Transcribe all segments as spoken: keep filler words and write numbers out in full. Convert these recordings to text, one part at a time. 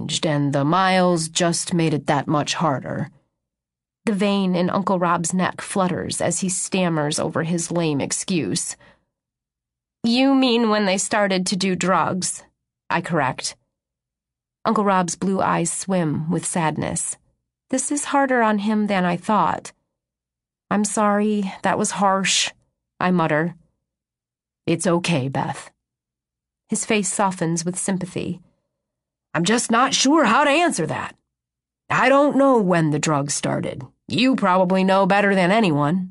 changed, and the miles just made it that much harder. The vein in Uncle Rob's neck flutters as he stammers over his lame excuse. You mean when they started to do drugs? I correct. Uncle Rob's blue eyes swim with sadness. This is harder on him than I thought. I'm sorry, that was harsh, I mutter. It's okay, Beth. His face softens with sympathy. I'm just not sure how to answer that. I don't know when the drugs started. You probably know better than anyone.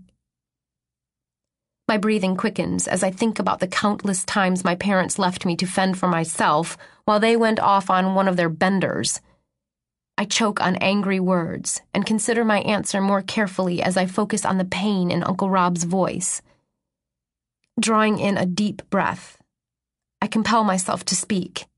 My breathing quickens as I think about the countless times my parents left me to fend for myself while they went off on one of their benders. I choke on angry words and consider my answer more carefully as I focus on the pain in Uncle Rob's voice. Drawing in a deep breath, I compel myself to speak.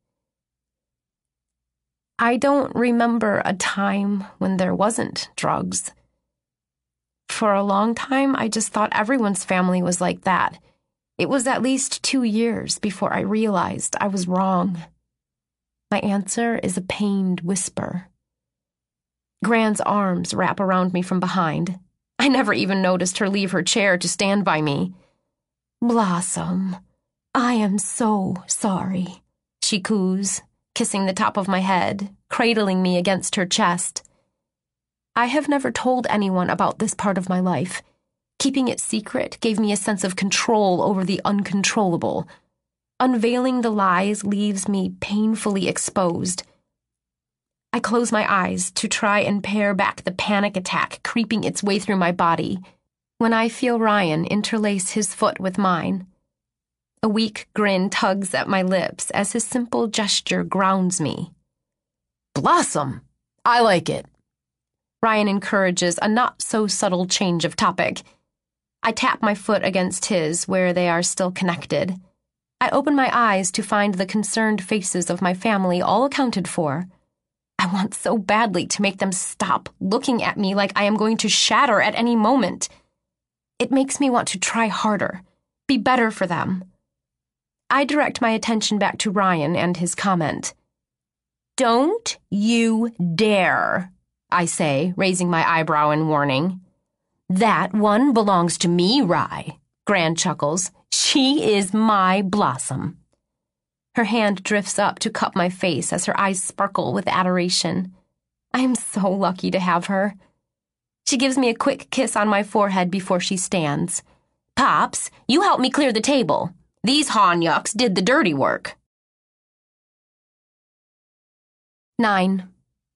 I don't remember a time when there wasn't drugs. For a long time, I just thought everyone's family was like that. It was at least two years before I realized I was wrong. My answer is a pained whisper. Gran's arms wrap around me from behind. I never even noticed her leave her chair to stand by me. Blossom, I am so sorry, she coos, kissing the top of my head, cradling me against her chest. I have never told anyone about this part of my life. Keeping it secret gave me a sense of control over the uncontrollable. Unveiling the lies leaves me painfully exposed. I close my eyes to try and pare back the panic attack creeping its way through my body when I feel Ryan interlace his foot with mine. A weak grin tugs at my lips as his simple gesture grounds me. Blossom! I like it. Ryan encourages a not-so-subtle change of topic. I tap my foot against his where they are still connected. I open my eyes to find the concerned faces of my family all accounted for. I want so badly to make them stop looking at me like I am going to shatter at any moment. It makes me want to try harder, be better for them. I direct my attention back to Ryan and his comment. Don't you dare, I say, raising my eyebrow in warning. That one belongs to me, Rye, Gran chuckles. She is my Blossom. Her hand drifts up to cup my face as her eyes sparkle with adoration. I am so lucky to have her. She gives me a quick kiss on my forehead before she stands. Pops, you help me clear the table. These Hanyuks did the dirty work. Nine.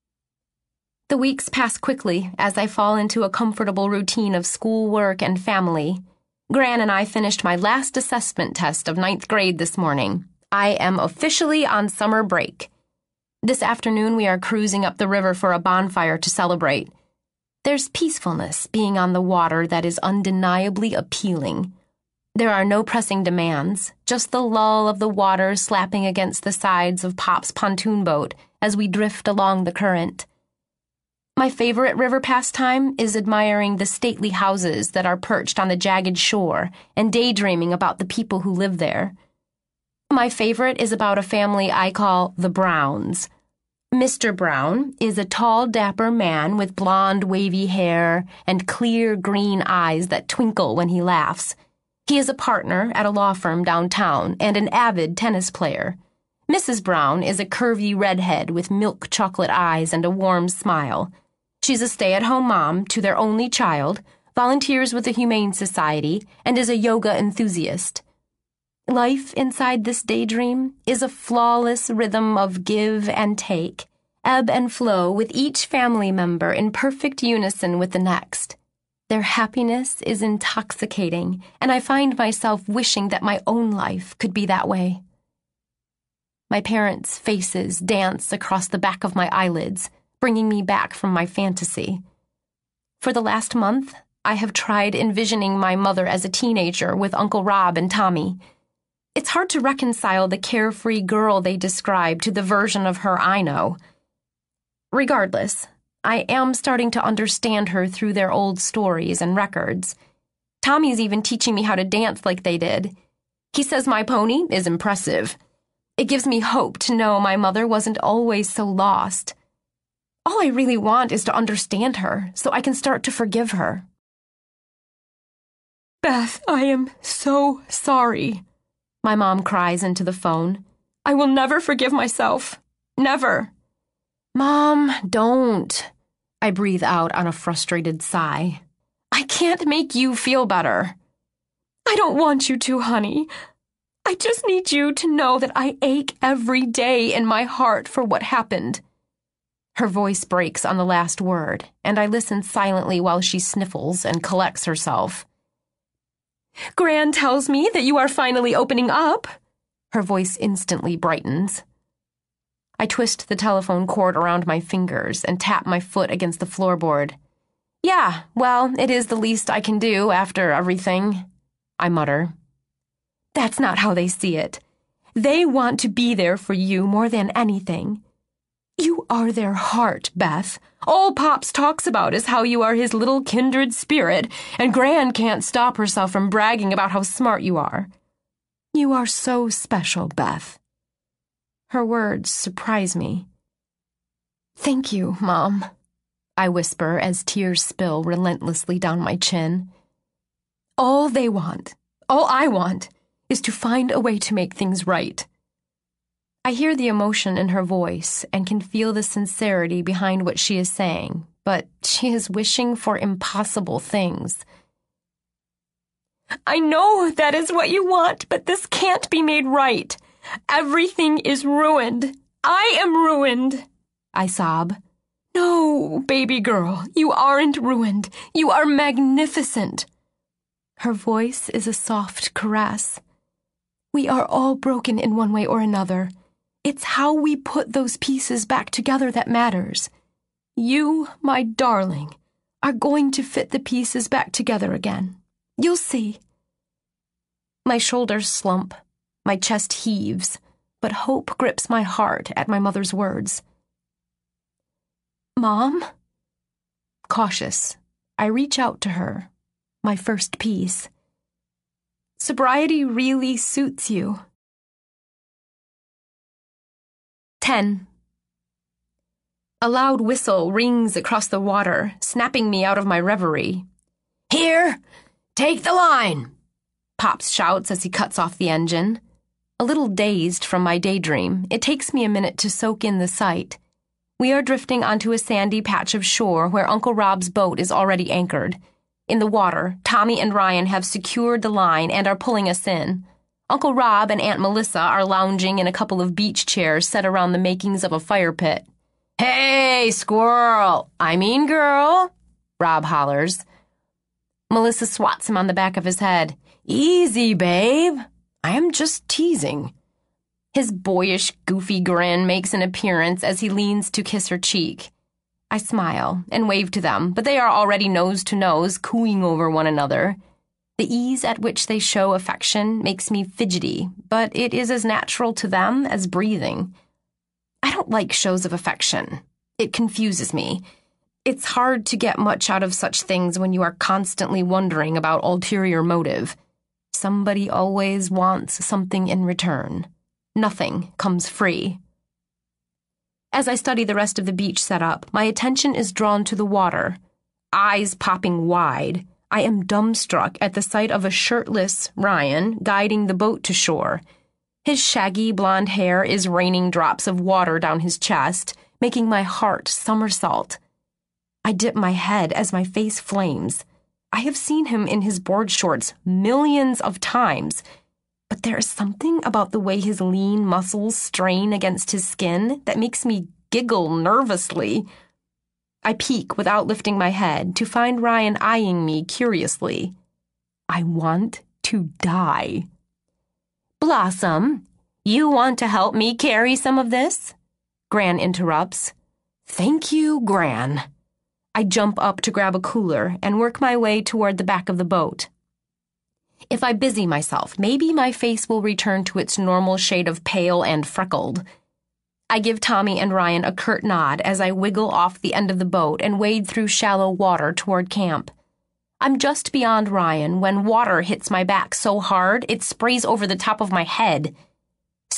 The weeks pass quickly as I fall into a comfortable routine of schoolwork and family. Gran and I finished my last assessment test of ninth grade this morning. I am officially on summer break. This afternoon we are cruising up the river for a bonfire to celebrate. There's peacefulness being on the water that is undeniably appealing. There are no pressing demands, just the lull of the water slapping against the sides of Pop's pontoon boat as we drift along the current. My favorite river pastime is admiring the stately houses that are perched on the jagged shore and daydreaming about the people who live there. My favorite is about a family I call the Browns. Mister Brown is a tall, dapper man with blonde, wavy hair and clear green eyes that twinkle when he laughs. He is a partner at a law firm downtown and an avid tennis player. Missus Brown is a curvy redhead with milk chocolate eyes and a warm smile. She's a stay-at-home mom to their only child, volunteers with the Humane Society, and is a yoga enthusiast. Life inside this daydream is a flawless rhythm of give and take, ebb and flow with each family member in perfect unison with the next. Their happiness is intoxicating, and I find myself wishing that my own life could be that way. My parents' faces dance across the back of my eyelids, bringing me back from my fantasy. For the last month, I have tried envisioning my mother as a teenager with Uncle Rob and Tommy. It's hard to reconcile the carefree girl they describe to the version of her I know. Regardless, I am starting to understand her through their old stories and records. Tommy's even teaching me how to dance like they did. He says my pony is impressive. It gives me hope to know my mother wasn't always so lost. All I really want is to understand her so I can start to forgive her. Beth, I am so sorry, my mom cries into the phone. I will never forgive myself. Never. Mom, don't. I breathe out on a frustrated sigh. I can't make you feel better. I don't want you to, honey. I just need you to know that I ache every day in my heart for what happened. Her voice breaks on the last word, and I listen silently while she sniffles and collects herself. Gran tells me that you are finally opening up. Her voice instantly brightens. I twist the telephone cord around my fingers and tap my foot against the floorboard. Yeah, well, it is the least I can do after everything, I mutter. That's not how they see it. They want to be there for you more than anything. You are their heart, Beth. All Pops talks about is how you are his little kindred spirit, and Gran can't stop herself from bragging about how smart you are. You are so special, Beth. Her words surprise me. Thank you, Mom, I whisper as tears spill relentlessly down my chin. All they want, all I want, is to find a way to make things right. I hear the emotion in her voice and can feel the sincerity behind what she is saying, but she is wishing for impossible things. I know that is what you want, but this can't be made right. Everything is ruined. I am ruined, I sob. No, baby girl, you aren't ruined. You are magnificent. Her voice is a soft caress. We are all broken in one way or another. It's how we put those pieces back together that matters. You, my darling, are going to fit the pieces back together again. You'll see. My shoulders slump. My chest heaves, but hope grips my heart at my mother's words. Mom? Cautious, I reach out to her, my first piece. Sobriety really suits you. Ten. A loud whistle rings across the water, snapping me out of my reverie. Here! Take the line! Pops shouts as he cuts off the engine. A little dazed from my daydream, it takes me a minute to soak in the sight. We are drifting onto a sandy patch of shore where Uncle Rob's boat is already anchored. In the water, Tommy and Ryan have secured the line and are pulling us in. Uncle Rob and Aunt Melissa are lounging in a couple of beach chairs set around the makings of a fire pit. Hey, squirrel! I mean girl! Rob hollers. Melissa swats him on the back of his head. Easy, babe. I am just teasing. His boyish, goofy grin makes an appearance as he leans to kiss her cheek. I smile and wave to them, but they are already nose to nose, cooing over one another. The ease at which they show affection makes me fidgety, but it is as natural to them as breathing. I don't like shows of affection. It confuses me. It's hard to get much out of such things when you are constantly wondering about ulterior motive. Somebody always wants something in return. Nothing comes free. As I study the rest of the beach setup, my attention is drawn to the water. Eyes popping wide, I am dumbstruck at the sight of a shirtless Ryan guiding the boat to shore. His shaggy blonde hair is raining drops of water down his chest, making my heart somersault. I dip my head as my face flames. I have seen him in his board shorts millions of times, but there is something about the way his lean muscles strain against his skin that makes me giggle nervously. I peek without lifting my head to find Ryan eyeing me curiously. I want to die. Blossom, you want to help me carry some of this? Gran interrupts. Thank you, Gran. I jump up to grab a cooler and work my way toward the back of the boat. If I busy myself, maybe my face will return to its normal shade of pale and freckled. I give Tommy and Ryan a curt nod as I wiggle off the end of the boat and wade through shallow water toward camp. I'm just beyond Ryan when water hits my back so hard it sprays over the top of my head.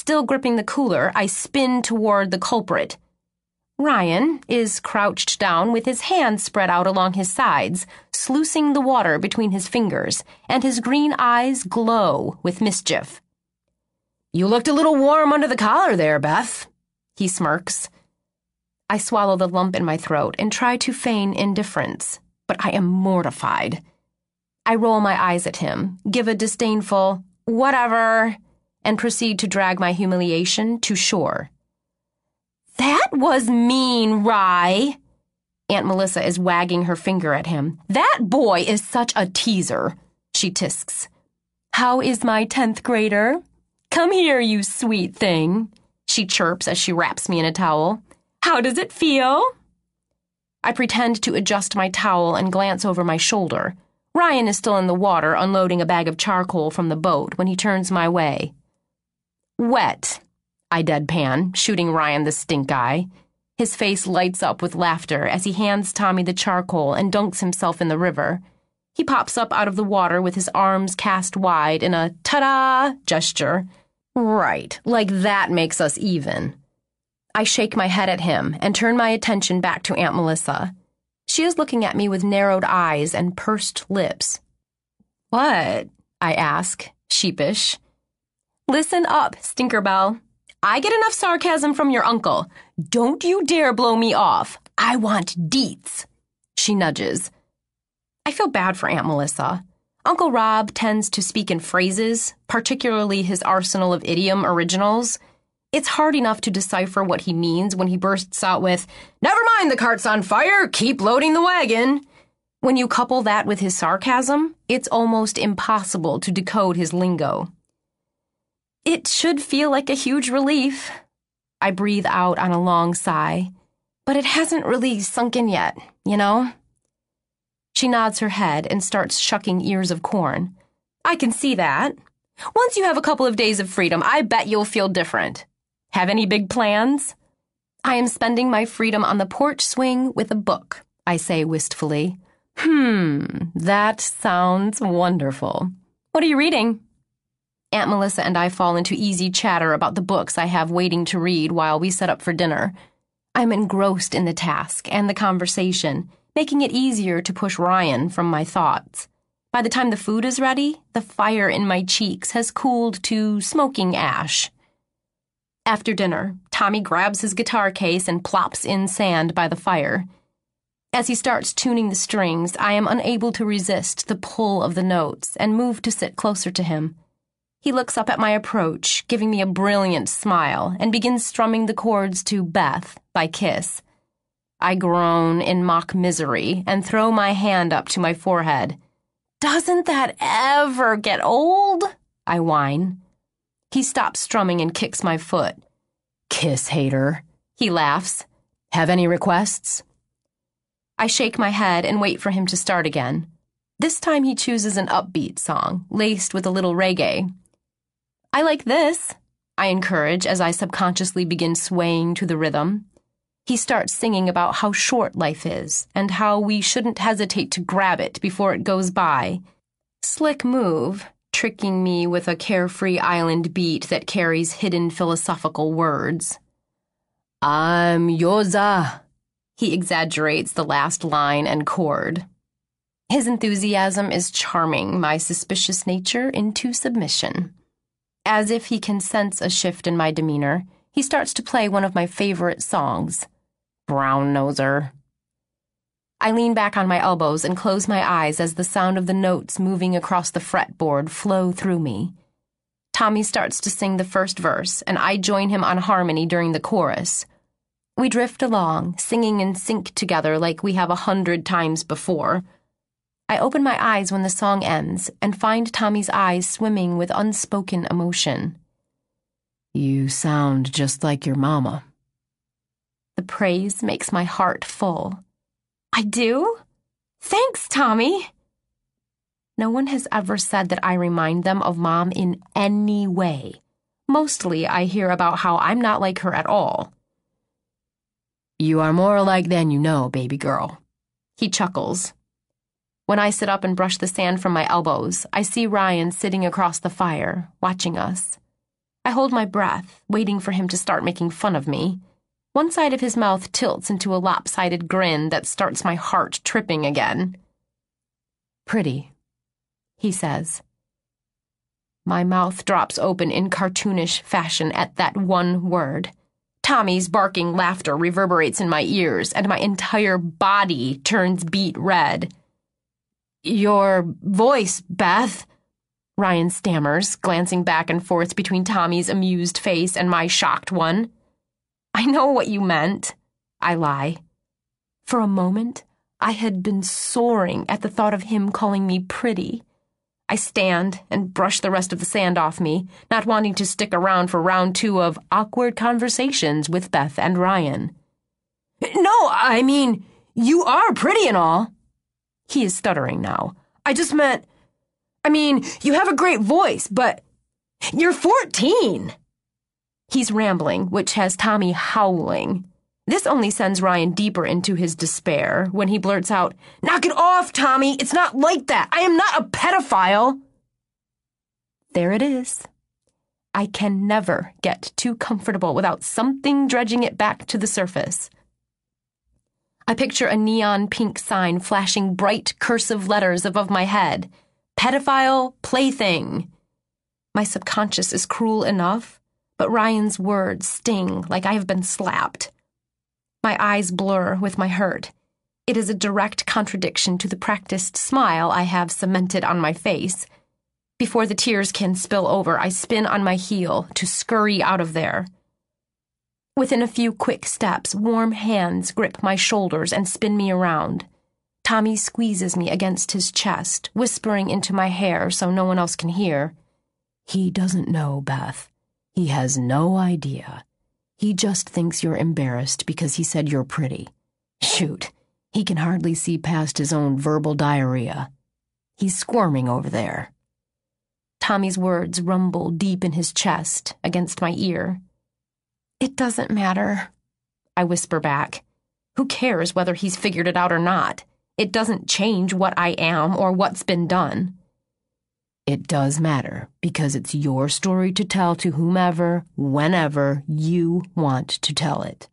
Still gripping the cooler, I spin toward the culprit. Ryan is crouched down with his hands spread out along his sides, sluicing the water between his fingers, and his green eyes glow with mischief. "You looked a little warm under the collar there, Beth," he smirks. I swallow the lump in my throat and try to feign indifference, but I am mortified. I roll my eyes at him, give a disdainful, "whatever," and proceed to drag my humiliation to shore. "That was mean, Rye." Aunt Melissa is wagging her finger at him. "That boy is such a teaser," she tisks. "How is my tenth grader? Come here, you sweet thing," she chirps as she wraps me in a towel. "How does it feel?" I pretend to adjust my towel and glance over my shoulder. Ryan is still in the water unloading a bag of charcoal from the boat when he turns my way. "Wet," I deadpan, shooting Ryan the stink eye. His face lights up with laughter as he hands Tommy the charcoal and dunks himself in the river. He pops up out of the water with his arms cast wide in a ta-da gesture. "Right, like that makes us even." I shake my head at him and turn my attention back to Aunt Melissa. She is looking at me with narrowed eyes and pursed lips. "What?" I ask, sheepish. "Listen up, Stinkerbell. I get enough sarcasm from your uncle. Don't you dare blow me off. I want deets." She nudges. I feel bad for Aunt Melissa. Uncle Rob tends to speak in phrases, particularly his arsenal of idiom originals. It's hard enough to decipher what he means when he bursts out with, "Never mind the cart's on fire, keep loading the wagon." When you couple that with his sarcasm, it's almost impossible to decode his lingo. It should feel like a huge relief. I breathe out on a long sigh, but it hasn't really sunk in yet, you know? She nods her head and starts shucking ears of corn. "I can see that. Once you have a couple of days of freedom, I bet you'll feel different. Have any big plans?" "I am spending my freedom on the porch swing with a book," I say wistfully. "Hmm, that sounds wonderful. What are you reading?" Aunt Melissa and I fall into easy chatter about the books I have waiting to read while we set up for dinner. I'm engrossed in the task and the conversation, making it easier to push Ryan from my thoughts. By the time the food is ready, the fire in my cheeks has cooled to smoking ash. After dinner, Tommy grabs his guitar case and plops in sand by the fire. As he starts tuning the strings, I am unable to resist the pull of the notes and move to sit closer to him. He looks up at my approach, giving me a brilliant smile, and begins strumming the chords to Beth by Kiss. I groan in mock misery and throw my hand up to my forehead. "Doesn't that ever get old?" I whine. He stops strumming and kicks my foot. "Kiss hater," he laughs. "Have any requests?" I shake my head and wait for him to start again. This time he chooses an upbeat song, laced with a little reggae. "I like this," I encourage as I subconsciously begin swaying to the rhythm. He starts singing about how short life is and how we shouldn't hesitate to grab it before it goes by. Slick move, tricking me with a carefree island beat that carries hidden philosophical words. "I'm Yoza," he exaggerates the last line and chord. His enthusiasm is charming my suspicious nature into submission. As if he can sense a shift in my demeanor, he starts to play one of my favorite songs, Brown Noser. I lean back on my elbows and close my eyes as the sound of the notes moving across the fretboard flow through me. Tommy starts to sing the first verse, and I join him on harmony during the chorus. We drift along, singing in sync together like we have a hundred times before. I open my eyes when the song ends and find Tommy's eyes swimming with unspoken emotion. "You sound just like your mama." The praise makes my heart full. "I do? Thanks, Tommy." No one has ever said that I remind them of Mom in any way. Mostly I hear about how I'm not like her at all. "You are more alike than you know, baby girl." He chuckles. When I sit up and brush the sand from my elbows, I see Ryan sitting across the fire, watching us. I hold my breath, waiting for him to start making fun of me. One side of his mouth tilts into a lopsided grin that starts my heart tripping again. "Pretty," he says. My mouth drops open in cartoonish fashion at that one word. Tommy's barking laughter reverberates in my ears, and my entire body turns beet red. "Your voice, Beth," Ryan stammers, glancing back and forth between Tommy's amused face and my shocked one. "I know what you meant," I lie. For a moment, I had been soaring at the thought of him calling me pretty. I stand and brush the rest of the sand off me, not wanting to stick around for round two of awkward conversations with Beth and Ryan. "No, I mean, you are pretty and all." He is stuttering now. "I just meant, I mean, you have a great voice, but you're fourteen. He's rambling, which has Tommy howling. This only sends Ryan deeper into his despair when he blurts out, "Knock it off, Tommy! It's not like that! I am not a pedophile!" There it is. I can never get too comfortable without something dredging it back to the surface. I picture a neon pink sign flashing bright cursive letters above my head. Pedophile plaything. My subconscious is cruel enough, but Ryan's words sting like I have been slapped. My eyes blur with my hurt. It is a direct contradiction to the practiced smile I have cemented on my face. Before the tears can spill over, I spin on my heel to scurry out of there. Within a few quick steps, warm hands grip my shoulders and spin me around. Tommy squeezes me against his chest, whispering into my hair so no one else can hear. "He doesn't know, Beth. He has no idea. He just thinks you're embarrassed because he said you're pretty. Shoot, he can hardly see past his own verbal diarrhea. He's squirming over there." Tommy's words rumble deep in his chest, against my ear. "It doesn't matter," I whisper back. "Who cares whether he's figured it out or not? It doesn't change what I am or what's been done." "It does matter, because it's your story to tell to whomever, whenever you want to tell it."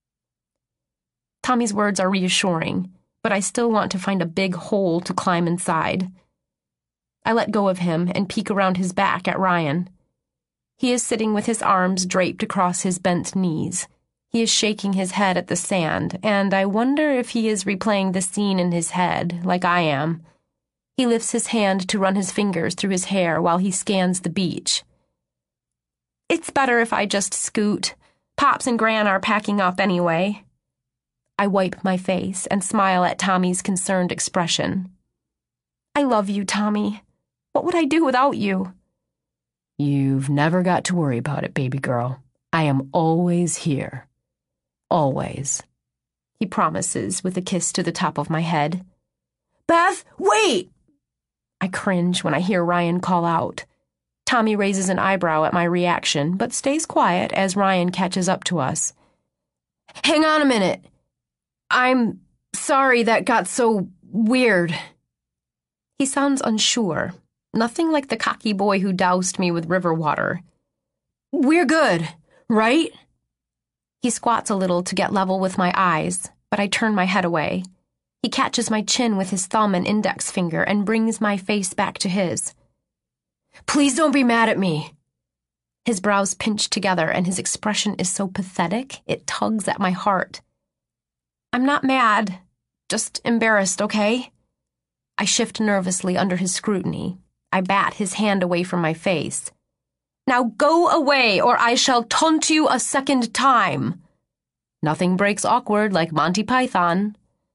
Tommy's words are reassuring, but I still want to find a big hole to climb inside. I let go of him and peek around his back at Ryan. He is sitting with his arms draped across his bent knees. He is shaking his head at the sand, and I wonder if he is replaying the scene in his head, like I am. He lifts his hand to run his fingers through his hair while he scans the beach. "It's better if I just scoot. Pops and Gran are packing up anyway." I wipe my face and smile at Tommy's concerned expression. "I love you, Tommy. What would I do without you?" "You've never got to worry about it, baby girl. I am always here. Always," he promises with a kiss to the top of my head. "Beth, wait!" I cringe when I hear Ryan call out. Tommy raises an eyebrow at my reaction, but stays quiet as Ryan catches up to us. "Hang on a minute. I'm sorry that got so weird." He sounds unsure, nothing like the cocky boy who doused me with river water. "We're good, right?" He squats a little to get level with my eyes, but I turn my head away. He catches my chin with his thumb and index finger and brings my face back to his. "Please don't be mad at me." His brows pinch together and his expression is so pathetic it tugs at my heart. "I'm not mad, just embarrassed, okay?" I shift nervously under his scrutiny. I bat his hand away from my face. "Now go away or I shall taunt you a second time." Nothing breaks awkward like Monty Python.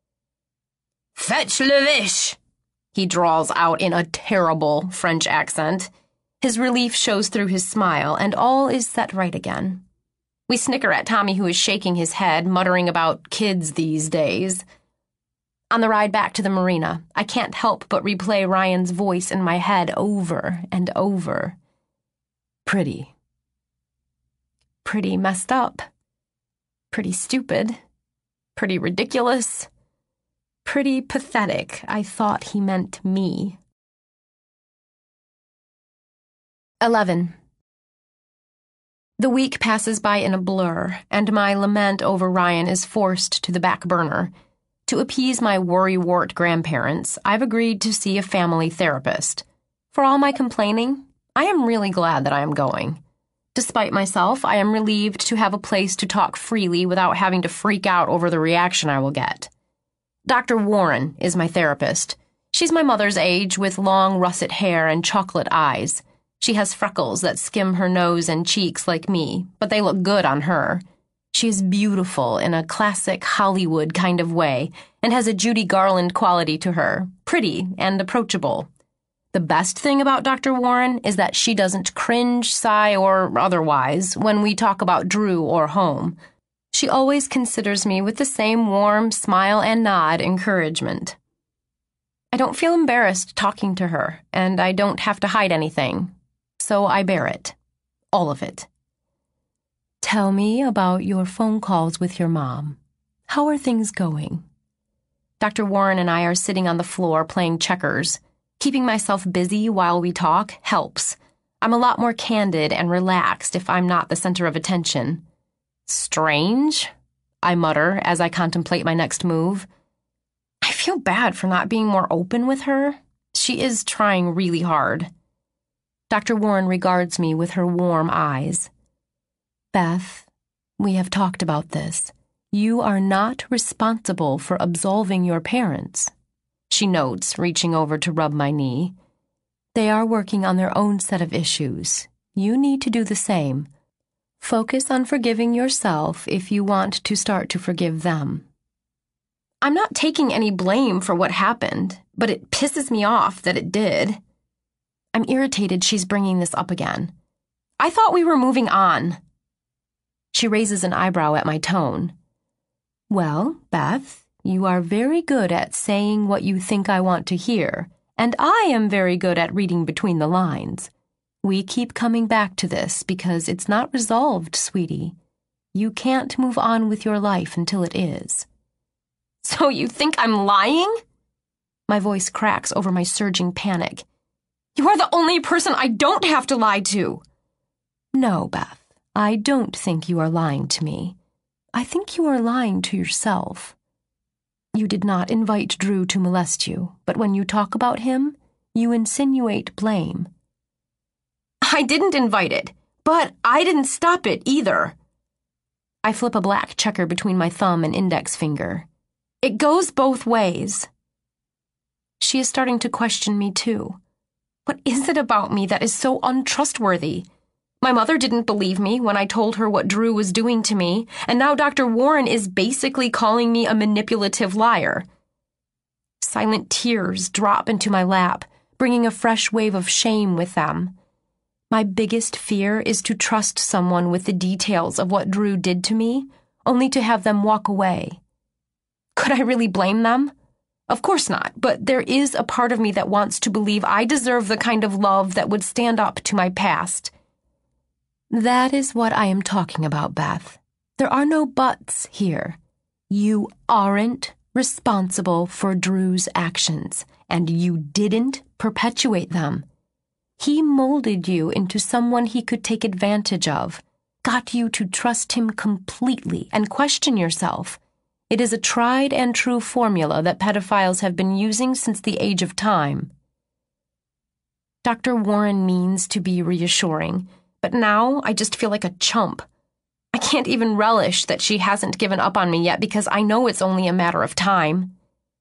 "Fetch le vish," he drawls out in a terrible French accent. His relief shows through his smile, and all is set right again. We snicker at Tommy, who is shaking his head, muttering about kids these days. On the ride back to the marina, I can't help but replay Ryan's voice in my head over and over. Pretty. Pretty messed up. Pretty stupid. Pretty ridiculous. Pretty pathetic. I thought he meant me. eleven. The week passes by in a blur, and my lament over Ryan is forced to the back burner. To appease my worrywart grandparents, I've agreed to see a family therapist. For all my complaining, I am really glad that I am going. Despite myself, I am relieved to have a place to talk freely without having to freak out over the reaction I will get. Doctor Warren is my therapist. She's my mother's age, with long russet hair and chocolate eyes. She has freckles that skim her nose and cheeks like me, but they look good on her. She is beautiful in a classic Hollywood kind of way and has a Judy Garland quality to her, pretty and approachable. The best thing about Doctor Warren is that she doesn't cringe, sigh, or otherwise when we talk about Drew or home. She always considers me with the same warm smile and nod encouragement. I don't feel embarrassed talking to her, and I don't have to hide anything, so I bear it. All of it. Tell me about your phone calls with your mom. How are things going? Doctor Warren and I are sitting on the floor playing checkers. Keeping myself busy while we talk helps. I'm a lot more candid and relaxed if I'm not the center of attention. Strange, I mutter as I contemplate my next move. I feel bad for not being more open with her. She is trying really hard. Doctor Warren regards me with her warm eyes. Beth, we have talked about this. You are not responsible for absolving your parents. She notes, reaching over to rub my knee. They are working on their own set of issues. You need to do the same. Focus on forgiving yourself if you want to start to forgive them. I'm not taking any blame for what happened, but it pisses me off that it did. I'm irritated she's bringing this up again. I thought we were moving on. She raises an eyebrow at my tone. Well, Beth, you are very good at saying what you think I want to hear, and I am very good at reading between the lines. We keep coming back to this because it's not resolved, sweetie. You can't move on with your life until it is. So you think I'm lying? My voice cracks over my surging panic. You are the only person I don't have to lie to. No, Beth, I don't think you are lying to me. I think you are lying to yourself. You did not invite Drew to molest you, but when you talk about him, you insinuate blame. I didn't invite it, but I didn't stop it either. I flip a black checker between my thumb and index finger. It goes both ways. She is starting to question me too. What is it about me that is so untrustworthy? My mother didn't believe me when I told her what Drew was doing to me, and now Doctor Warren is basically calling me a manipulative liar. Silent tears drop into my lap, bringing a fresh wave of shame with them. My biggest fear is to trust someone with the details of what Drew did to me, only to have them walk away. Could I really blame them? Of course not, but there is a part of me that wants to believe I deserve the kind of love that would stand up to my past. That is what I am talking about, Beth. There are no buts here. You aren't responsible for Drew's actions, and you didn't perpetuate them. He molded you into someone he could take advantage of, got you to trust him completely and question yourself. It is a tried and true formula that pedophiles have been using since the age of time. Doctor Warren means to be reassuring, but now I just feel like a chump. I can't even relish that she hasn't given up on me yet because I know it's only a matter of time.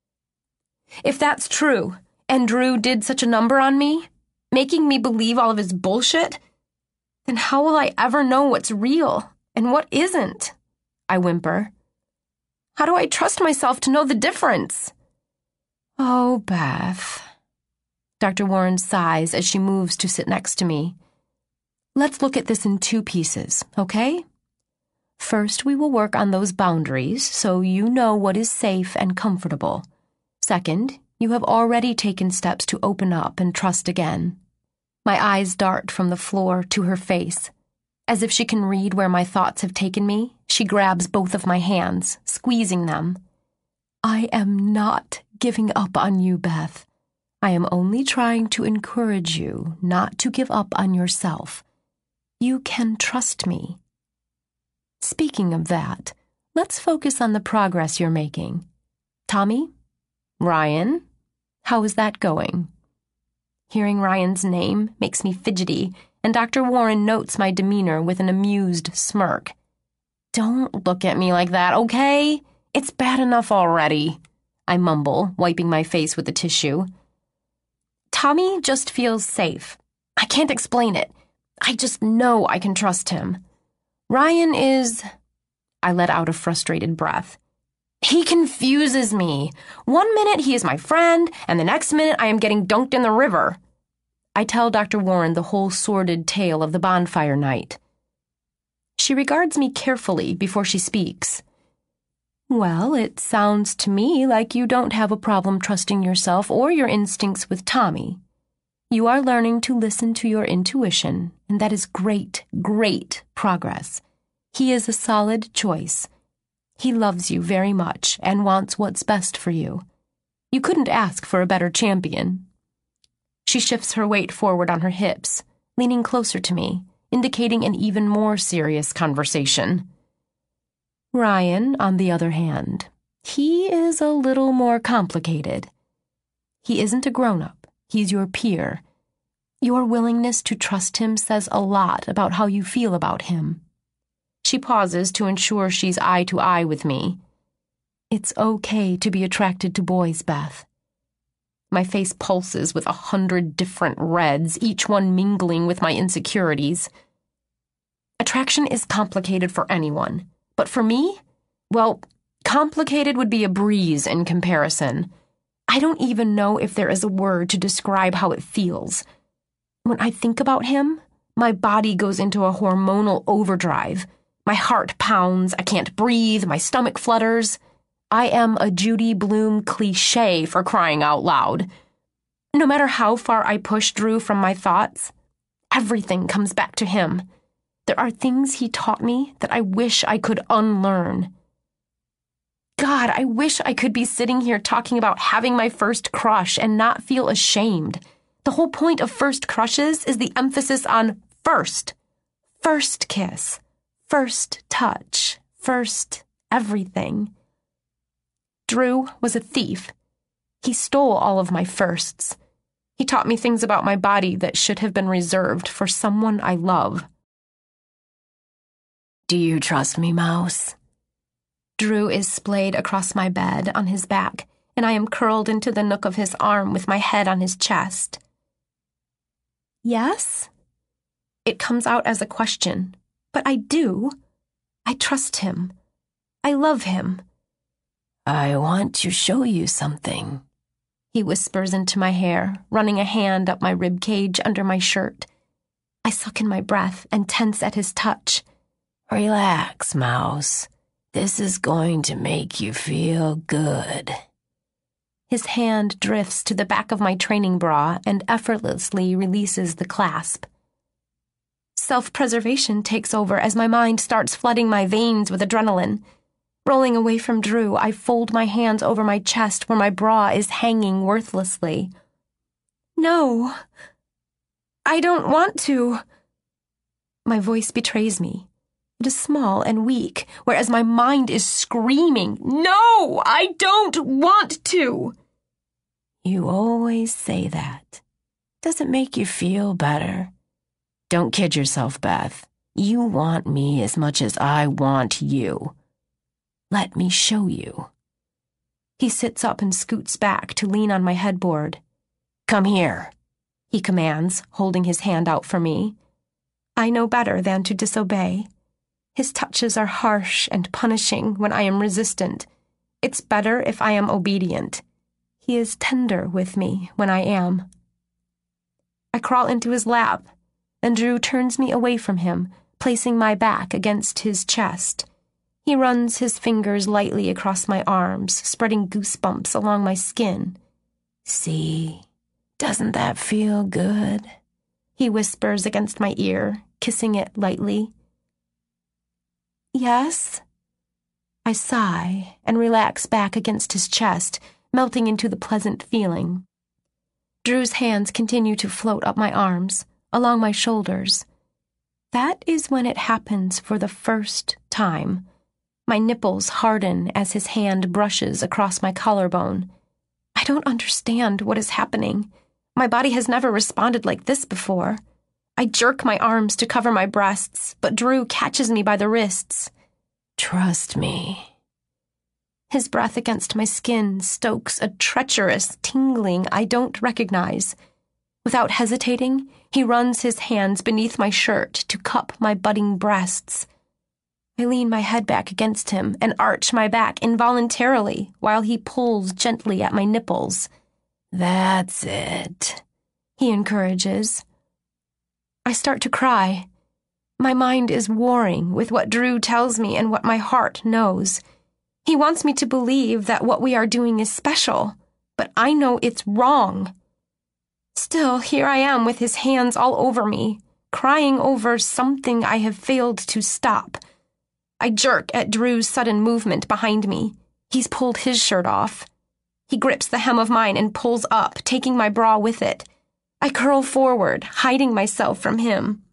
If that's true, and Drew did such a number on me, making me believe all of his bullshit, then how will I ever know what's real and what isn't? I whimper. How do I trust myself to know the difference? Oh, Beth. Doctor Warren sighs as she moves to sit next to me. Let's look at this in two pieces, okay? First, we will work on those boundaries so you know what is safe and comfortable. Second, you have already taken steps to open up and trust again. My eyes dart from the floor to her face. As if she can read where my thoughts have taken me, she grabs both of my hands, squeezing them. I am not giving up on you, Beth. I am only trying to encourage you not to give up on yourself. You can trust me. Speaking of that, let's focus on the progress you're making. Tommy? Ryan? How is that going? Hearing Ryan's name makes me fidgety, and Doctor Warren notes my demeanor with an amused smirk. Don't look at me like that, okay? It's bad enough already, I mumble, wiping my face with a tissue. Tommy just feels safe. I can't explain it. I just know I can trust him. Ryan is... I let out a frustrated breath. He confuses me. One minute he is my friend, and the next minute I am getting dunked in the river. I tell Doctor Warren the whole sordid tale of the bonfire night. She regards me carefully before she speaks. Well, it sounds to me like you don't have a problem trusting yourself or your instincts with Tommy. You are learning to listen to your intuition, and that is great, great progress. He is a solid choice. He loves you very much and wants what's best for you. You couldn't ask for a better champion. She shifts her weight forward on her hips, leaning closer to me, indicating an even more serious conversation. Ryan, on the other hand, he is a little more complicated. He isn't a grown-up. He's your peer. Your willingness to trust him says a lot about how you feel about him. She pauses to ensure she's eye to eye with me. It's okay to be attracted to boys, Beth. My face pulses with a hundred different reds, each one mingling with my insecurities. Attraction is complicated for anyone, but for me, well, complicated would be a breeze in comparison. I don't even know if there is a word to describe how it feels. When I think about him, my body goes into a hormonal overdrive. My heart pounds, I can't breathe, my stomach flutters. I am a Judy Blume cliché for crying out loud. No matter how far I push Drew from my thoughts, everything comes back to him. There are things he taught me that I wish I could unlearn. God, I wish I could be sitting here talking about having my first crush and not feel ashamed. The whole point of first crushes is the emphasis on first. First kiss. First touch. First everything. Drew was a thief. He stole all of my firsts. He taught me things about my body that should have been reserved for someone I love. Do you trust me, Mouse? Drew is splayed across my bed on his back, and I am curled into the nook of his arm with my head on his chest. Yes? It comes out as a question, but I do. I trust him. I love him. I want to show you something, he whispers into my hair, running a hand up my rib cage under my shirt. I suck in my breath and tense at his touch. Relax, Mouse. This is going to make you feel good. His hand drifts to the back of my training bra and effortlessly releases the clasp. Self-preservation takes over as my mind starts flooding my veins with adrenaline. Rolling away from Drew, I fold my hands over my chest where my bra is hanging worthlessly. No, I don't want to. My voice betrays me. It is small and weak, whereas my mind is screaming, no, I don't want to. You always say that. Does it make you feel better? Don't kid yourself, Beth. You want me as much as I want you. Let me show you. He sits up and scoots back to lean on my headboard. Come here, he commands, holding his hand out for me. I know better than to disobey. His touches are harsh and punishing when I am resistant. It's better if I am obedient. He is tender with me when I am. I crawl into his lap, and Drew turns me away from him, placing my back against his chest. He runs his fingers lightly across my arms, spreading goosebumps along my skin. See, doesn't that feel good? He whispers against my ear, kissing it lightly. Yes? I sigh and relax back against his chest, melting into the pleasant feeling. Drew's hands continue to float up my arms, along my shoulders. That is when it happens for the first time. My nipples harden as his hand brushes across my collarbone. I don't understand what is happening. My body has never responded like this before. I jerk my arms to cover my breasts, but Drew catches me by the wrists. Trust me. His breath against my skin stokes a treacherous tingling I don't recognize. Without hesitating, he runs his hands beneath my shirt to cup my budding breasts. I lean my head back against him and arch my back involuntarily while he pulls gently at my nipples. That's it, he encourages. I start to cry. My mind is warring with what Drew tells me and what my heart knows. He wants me to believe that what we are doing is special, but I know it's wrong. Still, here I am with his hands all over me, crying over something I have failed to stop. I jerk at Drew's sudden movement behind me. He's pulled his shirt off. He grips the hem of mine and pulls up, taking my bra with it. I curl forward, hiding myself from him.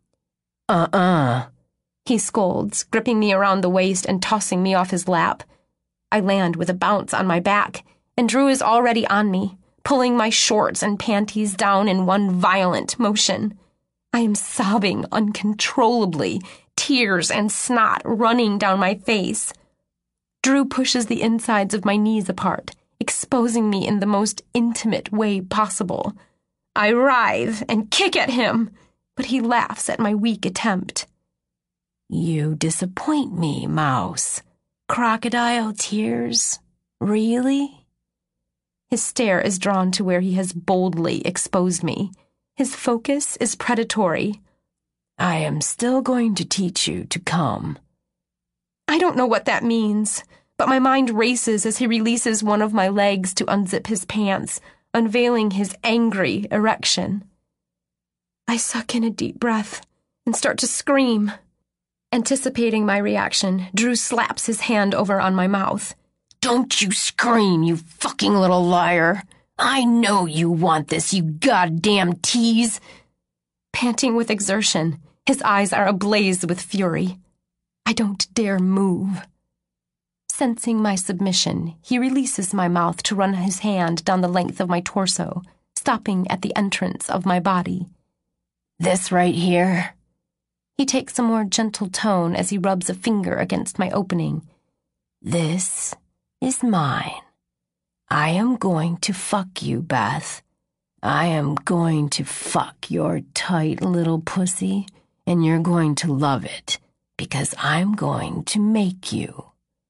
Uh-uh, he scolds, gripping me around the waist and tossing me off his lap. I land with a bounce on my back, and Drew is already on me, pulling my shorts and panties down in one violent motion. I am sobbing uncontrollably, tears and snot running down my face. Drew pushes the insides of my knees apart, exposing me in the most intimate way possible. I writhe and kick at him, but he laughs at my weak attempt. You disappoint me, Mouse. Crocodile tears? Really? His stare is drawn to where he has boldly exposed me. His focus is predatory. I am still going to teach you to come. I don't know what that means, but my mind races as he releases one of my legs to unzip his pants, unveiling his angry erection. I suck in a deep breath and start to scream. Anticipating my reaction, Drew slaps his hand over on my mouth. Don't you scream, you fucking little liar. I know you want this, you goddamn tease. Panting with exertion, his eyes are ablaze with fury. I don't dare move. Sensing my submission, he releases my mouth to run his hand down the length of my torso, stopping at the entrance of my body. This right here? He takes a more gentle tone as he rubs a finger against my opening. This is mine. I am going to fuck you, Beth. I am going to fuck your tight little pussy, and you're going to love it, because I'm going to make you.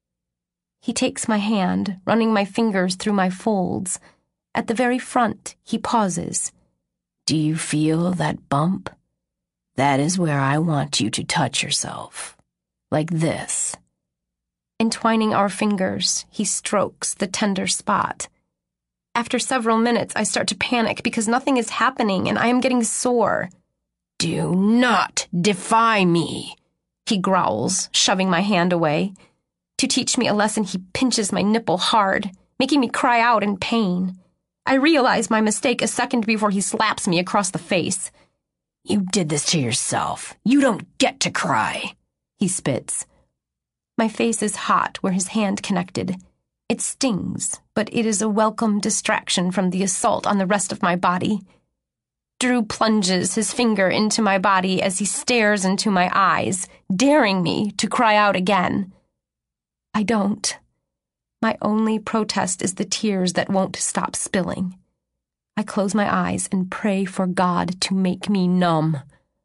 He takes my hand, running my fingers through my folds. At the very front, he pauses. Do you feel that bump? That is where I want you to touch yourself. Like this. Entwining our fingers, he strokes the tender spot. After several minutes, I start to panic because nothing is happening and I am getting sore. Do not defy me, he growls, shoving my hand away. To teach me a lesson, he pinches my nipple hard, making me cry out in pain. I realize my mistake a second before he slaps me across the face. You did this to yourself. You don't get to cry, he spits. My face is hot where his hand connected. It stings, but it is a welcome distraction from the assault on the rest of my body. Drew plunges his finger into my body as he stares into my eyes, daring me to cry out again. I don't. My only protest is the tears that won't stop spilling. I close my eyes and pray for God to make me numb.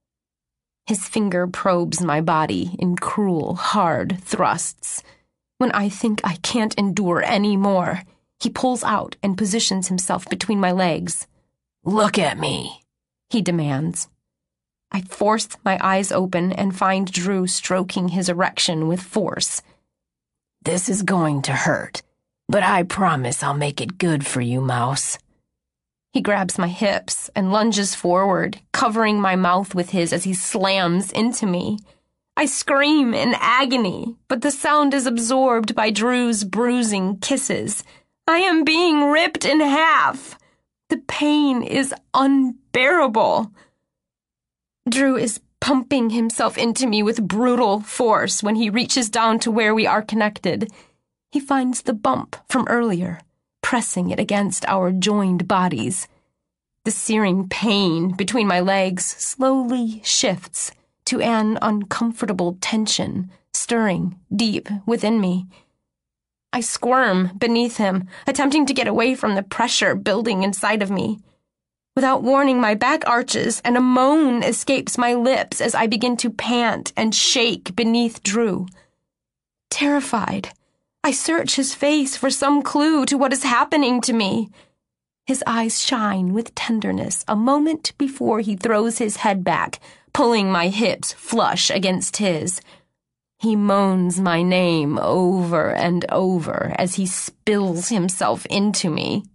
His finger probes my body in cruel, hard thrusts. When I think I can't endure any more, he pulls out and positions himself between my legs. Look at me, he demands. I force my eyes open and find Drew stroking his erection with force. This is going to hurt, but I promise I'll make it good for you, Mouse. He grabs my hips and lunges forward, covering my mouth with his as he slams into me. I scream in agony, but the sound is absorbed by Drew's bruising kisses. I am being ripped in half. The pain is unbearable. Drew is pumping himself into me with brutal force when he reaches down to where we are connected. He finds the bump from earlier, pressing it against our joined bodies. The searing pain between my legs slowly shifts to an uncomfortable tension stirring deep within me. I squirm beneath him, attempting to get away from the pressure building inside of me. Without warning, my back arches and a moan escapes my lips as I begin to pant and shake beneath Drew. Terrified, I search his face for some clue to what is happening to me. His eyes shine with tenderness a moment before he throws his head back, pulling my hips flush against his. He moans my name over and over as he spills himself into me.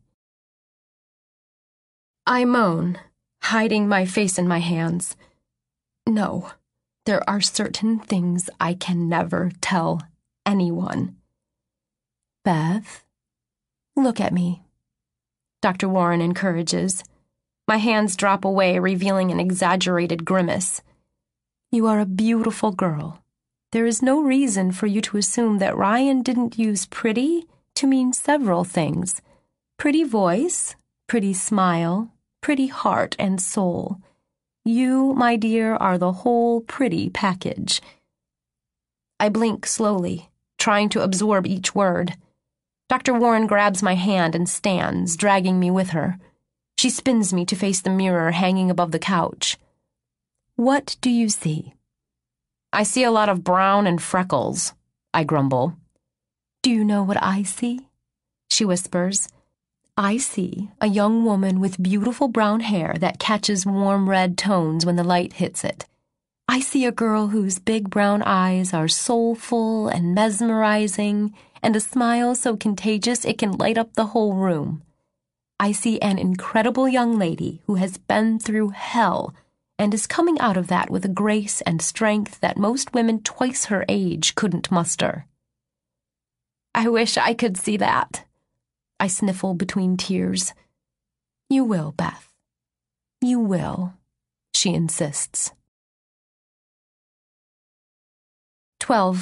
I moan, hiding my face in my hands. No, there are certain things I can never tell anyone. Beth, look at me, Doctor Warren encourages. My hands drop away, revealing an exaggerated grimace. You are a beautiful girl. There is no reason for you to assume that Ryan didn't use pretty to mean several things. Pretty voice, pretty smile, pretty heart and soul. You, my dear, are the whole pretty package. I blink slowly, trying to absorb each word. Doctor Warren grabs my hand and stands, dragging me with her. She spins me to face the mirror hanging above the couch. What do you see? I see a lot of brown and freckles, I grumble. Do you know what I see? She whispers. I see a young woman with beautiful brown hair that catches warm red tones when the light hits it. I see a girl whose big brown eyes are soulful and mesmerizing, and a smile so contagious it can light up the whole room. I see an incredible young lady who has been through hell and is coming out of that with a grace and strength that most women twice her age couldn't muster. I wish I could see that. I sniffle between tears. You will, Beth. You will, she insists. Twelve.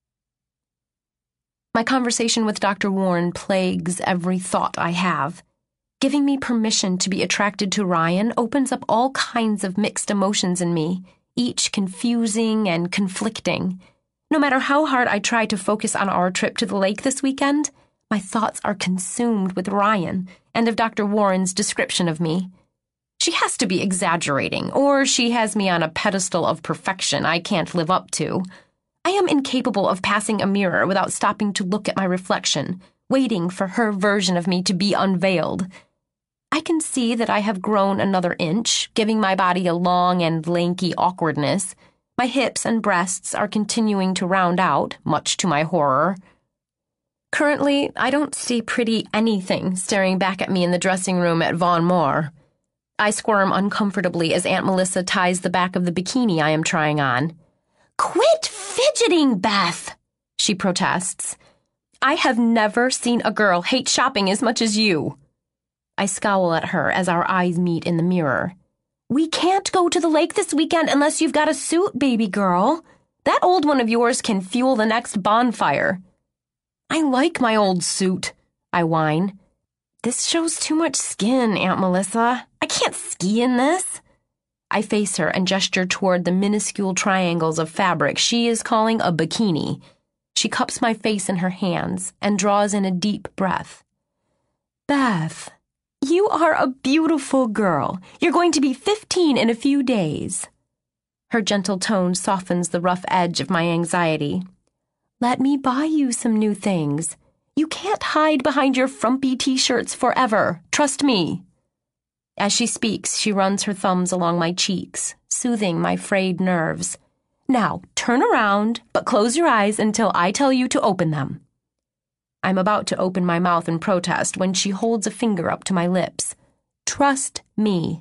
My conversation with Doctor Warren plagues every thought I have. Giving me permission to be attracted to Ryan opens up all kinds of mixed emotions in me, each confusing and conflicting. No matter how hard I try to focus on our trip to the lake this weekend, my thoughts are consumed with Ryan and of Doctor Warren's description of me. She has to be exaggerating, or she has me on a pedestal of perfection I can't live up to. I am incapable of passing a mirror without stopping to look at my reflection, waiting for her version of me to be unveiled. I can see that I have grown another inch, giving my body a long and lanky awkwardness. My hips and breasts are continuing to round out, much to my horror. Currently, I don't see pretty anything staring back at me in the dressing room at Von Moore. I squirm uncomfortably as Aunt Melissa ties the back of the bikini I am trying on. Quit fidgeting, Beth, she protests. I have never seen a girl hate shopping as much as you. I scowl at her as our eyes meet in the mirror. We can't go to the lake this weekend unless you've got a suit, baby girl. That old one of yours can fuel the next bonfire. I like my old suit, I whine. This shows too much skin, Aunt Melissa. I can't ski in this. I face her and gesture toward the minuscule triangles of fabric she is calling a bikini. She cups my face in her hands and draws in a deep breath. Beth, you are a beautiful girl. You're going to be fifteen in a few days. Her gentle tone softens the rough edge of my anxiety. Let me buy you some new things. You can't hide behind your frumpy t-shirts forever. Trust me. As she speaks, she runs her thumbs along my cheeks, soothing my frayed nerves. Now, turn around, but close your eyes until I tell you to open them. I'm about to open my mouth in protest when she holds a finger up to my lips. Trust me.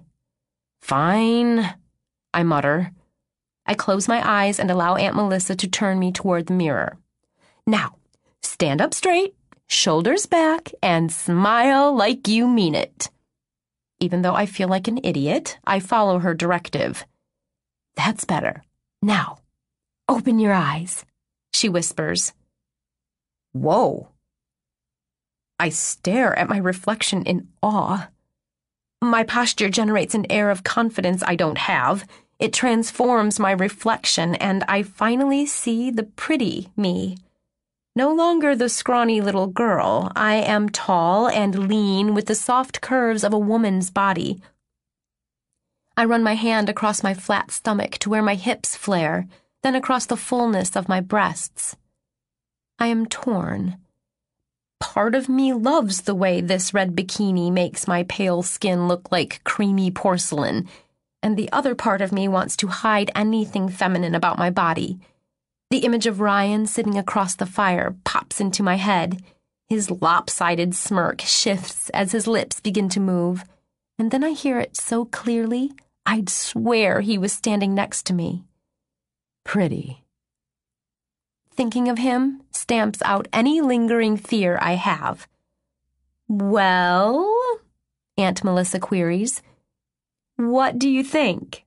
Fine, I mutter. I close my eyes and allow Aunt Melissa to turn me toward the mirror. Now, stand up straight, shoulders back, and smile like you mean it. Even though I feel like an idiot, I follow her directive. That's better. Now, open your eyes, she whispers. Whoa. I stare at my reflection in awe. My posture generates an air of confidence I don't have. It transforms my reflection, and I finally see the pretty me. No longer the scrawny little girl, I am tall and lean with the soft curves of a woman's body. I run my hand across my flat stomach to where my hips flare, then across the fullness of my breasts. I am torn. Part of me loves the way this red bikini makes my pale skin look like creamy porcelain, and the other part of me wants to hide anything feminine about my body. The image of Ryan sitting across the fire pops into my head. His lopsided smirk shifts as his lips begin to move, and then I hear it so clearly, I'd swear he was standing next to me. Pretty. Thinking of him stamps out any lingering fear I have. Well, Aunt Melissa queries, what do you think?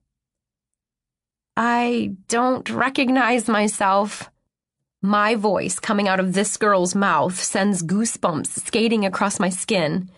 I don't recognize myself. My voice coming out of this girl's mouth sends goosebumps skating across my skin.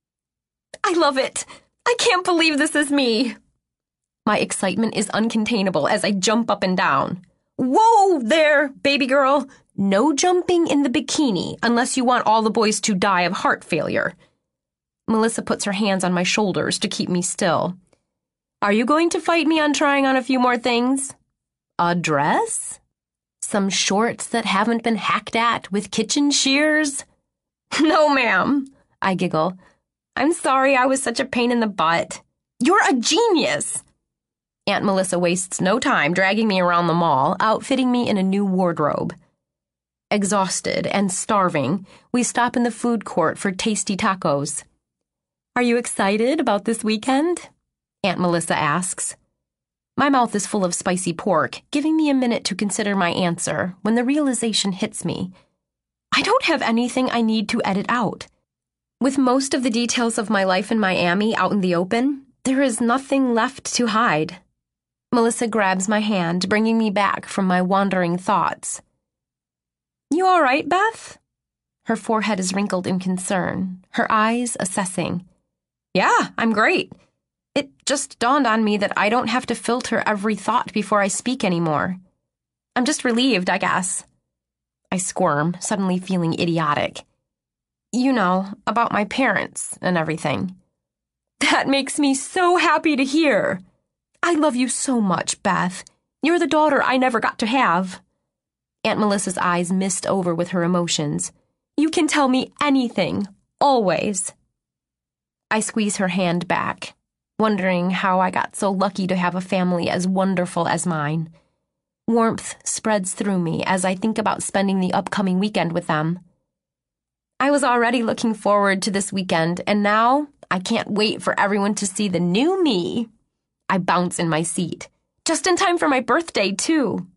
I love it. I can't believe this is me. My excitement is uncontainable as I jump up and down. Whoa there, baby girl. No jumping in the bikini unless you want all the boys to die of heart failure. Melissa puts her hands on my shoulders to keep me still. Are you going to fight me on trying on a few more things? A dress? Some shorts that haven't been hacked at with kitchen shears? No, ma'am, I giggle. I'm sorry I was such a pain in the butt. You're a genius. Aunt Melissa wastes no time dragging me around the mall, outfitting me in a new wardrobe. Exhausted and starving, we stop in the food court for tasty tacos. Are you excited about this weekend? Aunt Melissa asks. My mouth is full of spicy pork, giving me a minute to consider my answer when the realization hits me. I don't have anything I need to edit out. With most of the details of my life in Miami out in the open, there is nothing left to hide. Melissa grabs my hand, bringing me back from my wandering thoughts. You all right, Beth? Her forehead is wrinkled in concern, her eyes assessing. Yeah, I'm great. It just dawned on me that I don't have to filter every thought before I speak anymore. I'm just relieved, I guess. I squirm, suddenly feeling idiotic. You know, about my parents and everything. That makes me so happy to hear. I love you so much, Beth. You're the daughter I never got to have. Aunt Melissa's eyes mist over with her emotions. You can tell me anything, always. I squeeze her hand back, wondering how I got so lucky to have a family as wonderful as mine. Warmth spreads through me as I think about spending the upcoming weekend with them. I was already looking forward to this weekend, and now I can't wait for everyone to see the new me. I bounce in my seat, just in time for my birthday, too.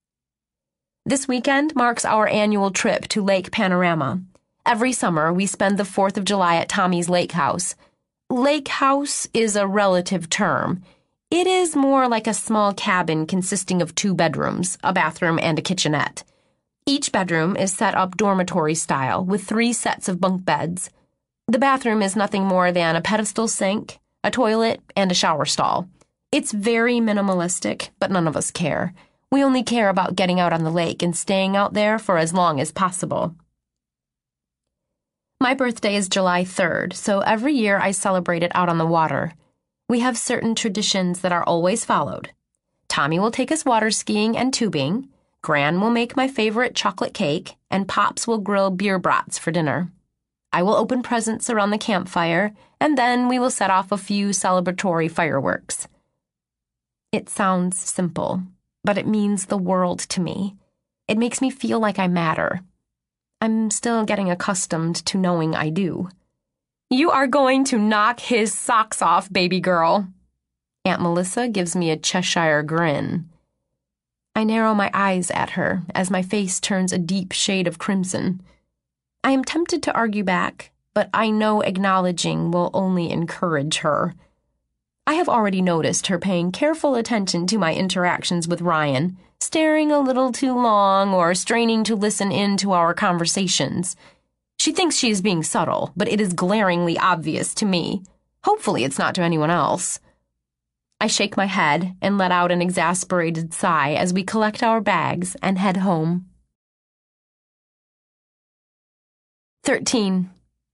This weekend marks our annual trip to Lake Panorama. Every summer, we spend the fourth of July at Tommy's Lake House. Lake House is a relative term. It is more like a small cabin consisting of two bedrooms, a bathroom, and a kitchenette. Each bedroom is set up dormitory style with three sets of bunk beds. The bathroom is nothing more than a pedestal sink, a toilet, and a shower stall. It's very minimalistic, but none of us care. We only care about getting out on the lake and staying out there for as long as possible. My birthday is July third, so every year I celebrate it out on the water. We have certain traditions that are always followed. Tommy will take us water skiing and tubing, Gran will make my favorite chocolate cake, and Pops will grill beer brats for dinner. I will open presents around the campfire, and then we will set off a few celebratory fireworks. It sounds simple, but it means the world to me. It makes me feel like I matter. I'm still getting accustomed to knowing I do. You are going to knock his socks off, baby girl. Aunt Melissa gives me a Cheshire grin. I narrow my eyes at her as my face turns a deep shade of crimson. I am tempted to argue back, but I know acknowledging will only encourage her. I have already noticed her paying careful attention to my interactions with Ryan, staring a little too long or straining to listen in to our conversations. She thinks she is being subtle, but it is glaringly obvious to me. Hopefully it's not to anyone else. I shake my head and let out an exasperated sigh as we collect our bags and head home. thirteen.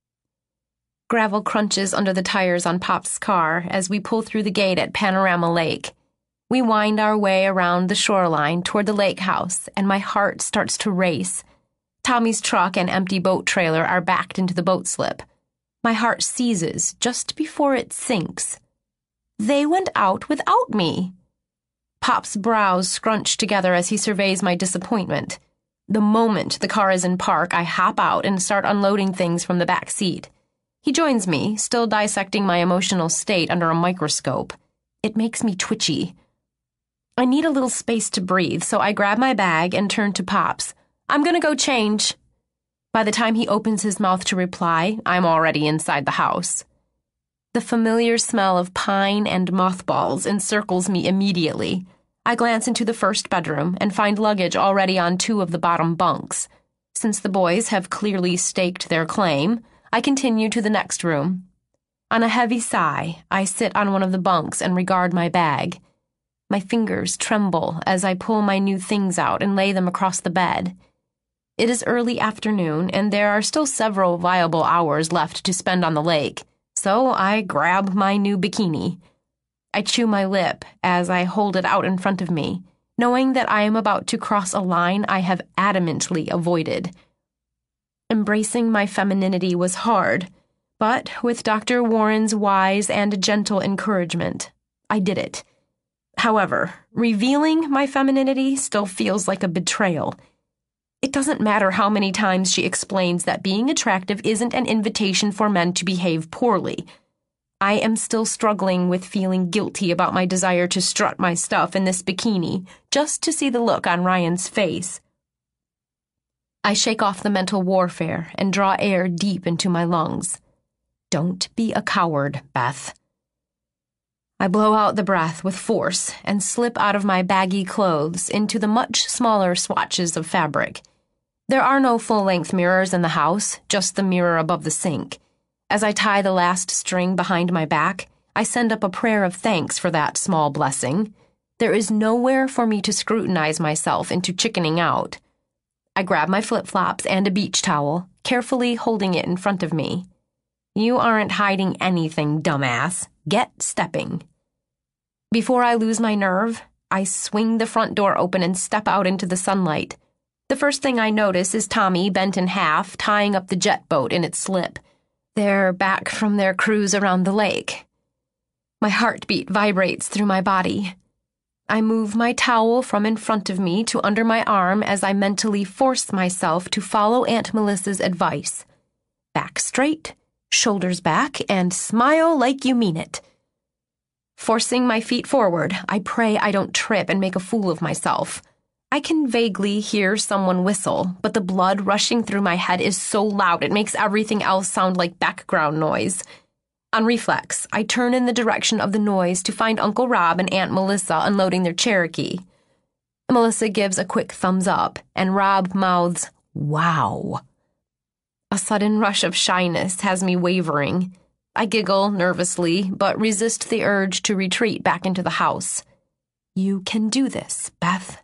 Gravel crunches under the tires on Pop's car as we pull through the gate at Panorama Lake. We wind our way around the shoreline toward the lake house, and my heart starts to race. Tommy's truck and empty boat trailer are backed into the boat slip. My heart seizes just before it sinks. They went out without me. Pop's brows scrunch together as he surveys my disappointment. The moment the car is in park, I hop out and start unloading things from the back seat. He joins me, still dissecting my emotional state under a microscope. It makes me twitchy. I need a little space to breathe, so I grab my bag and turn to Pops. I'm gonna go change. By the time he opens his mouth to reply, I'm already inside the house. The familiar smell of pine and mothballs encircles me immediately. I glance into the first bedroom and find luggage already on two of the bottom bunks. Since the boys have clearly staked their claim, I continue to the next room. On a heavy sigh, I sit on one of the bunks and regard my bag. My fingers tremble as I pull my new things out and lay them across the bed. It is early afternoon, and there are still several viable hours left to spend on the lake, so I grab my new bikini. I chew my lip as I hold it out in front of me, knowing that I am about to cross a line I have adamantly avoided. Embracing my femininity was hard, but with Doctor Warren's wise and gentle encouragement, I did it. However, revealing my femininity still feels like a betrayal. It doesn't matter how many times she explains that being attractive isn't an invitation for men to behave poorly. I am still struggling with feeling guilty about my desire to strut my stuff in this bikini just to see the look on Ryan's face. I shake off the mental warfare and draw air deep into my lungs. Don't be a coward, Beth. I blow out the breath with force and slip out of my baggy clothes into the much smaller swatches of fabric. There are no full-length mirrors in the house, just the mirror above the sink. As I tie the last string behind my back, I send up a prayer of thanks for that small blessing. There is nowhere for me to scrutinize myself into chickening out. I grab my flip-flops and a beach towel, carefully holding it in front of me. You aren't hiding anything, dumbass. Get stepping. Before I lose my nerve, I swing the front door open and step out into the sunlight. The first thing I notice is Tommy, bent in half, tying up the jet boat in its slip. They're back from their cruise around the lake. My heartbeat vibrates through my body. I move my towel from in front of me to under my arm as I mentally force myself to follow Aunt Melissa's advice. Back straight, shoulders back, and smile like you mean it. Forcing my feet forward, I pray I don't trip and make a fool of myself. I can vaguely hear someone whistle, but the blood rushing through my head is so loud it makes everything else sound like background noise. On reflex, I turn in the direction of the noise to find Uncle Rob and Aunt Melissa unloading their Cherokee. Melissa gives a quick thumbs up, and Rob mouths, "Wow." A sudden rush of shyness has me wavering. I giggle nervously, but resist the urge to retreat back into the house. You can do this, Beth.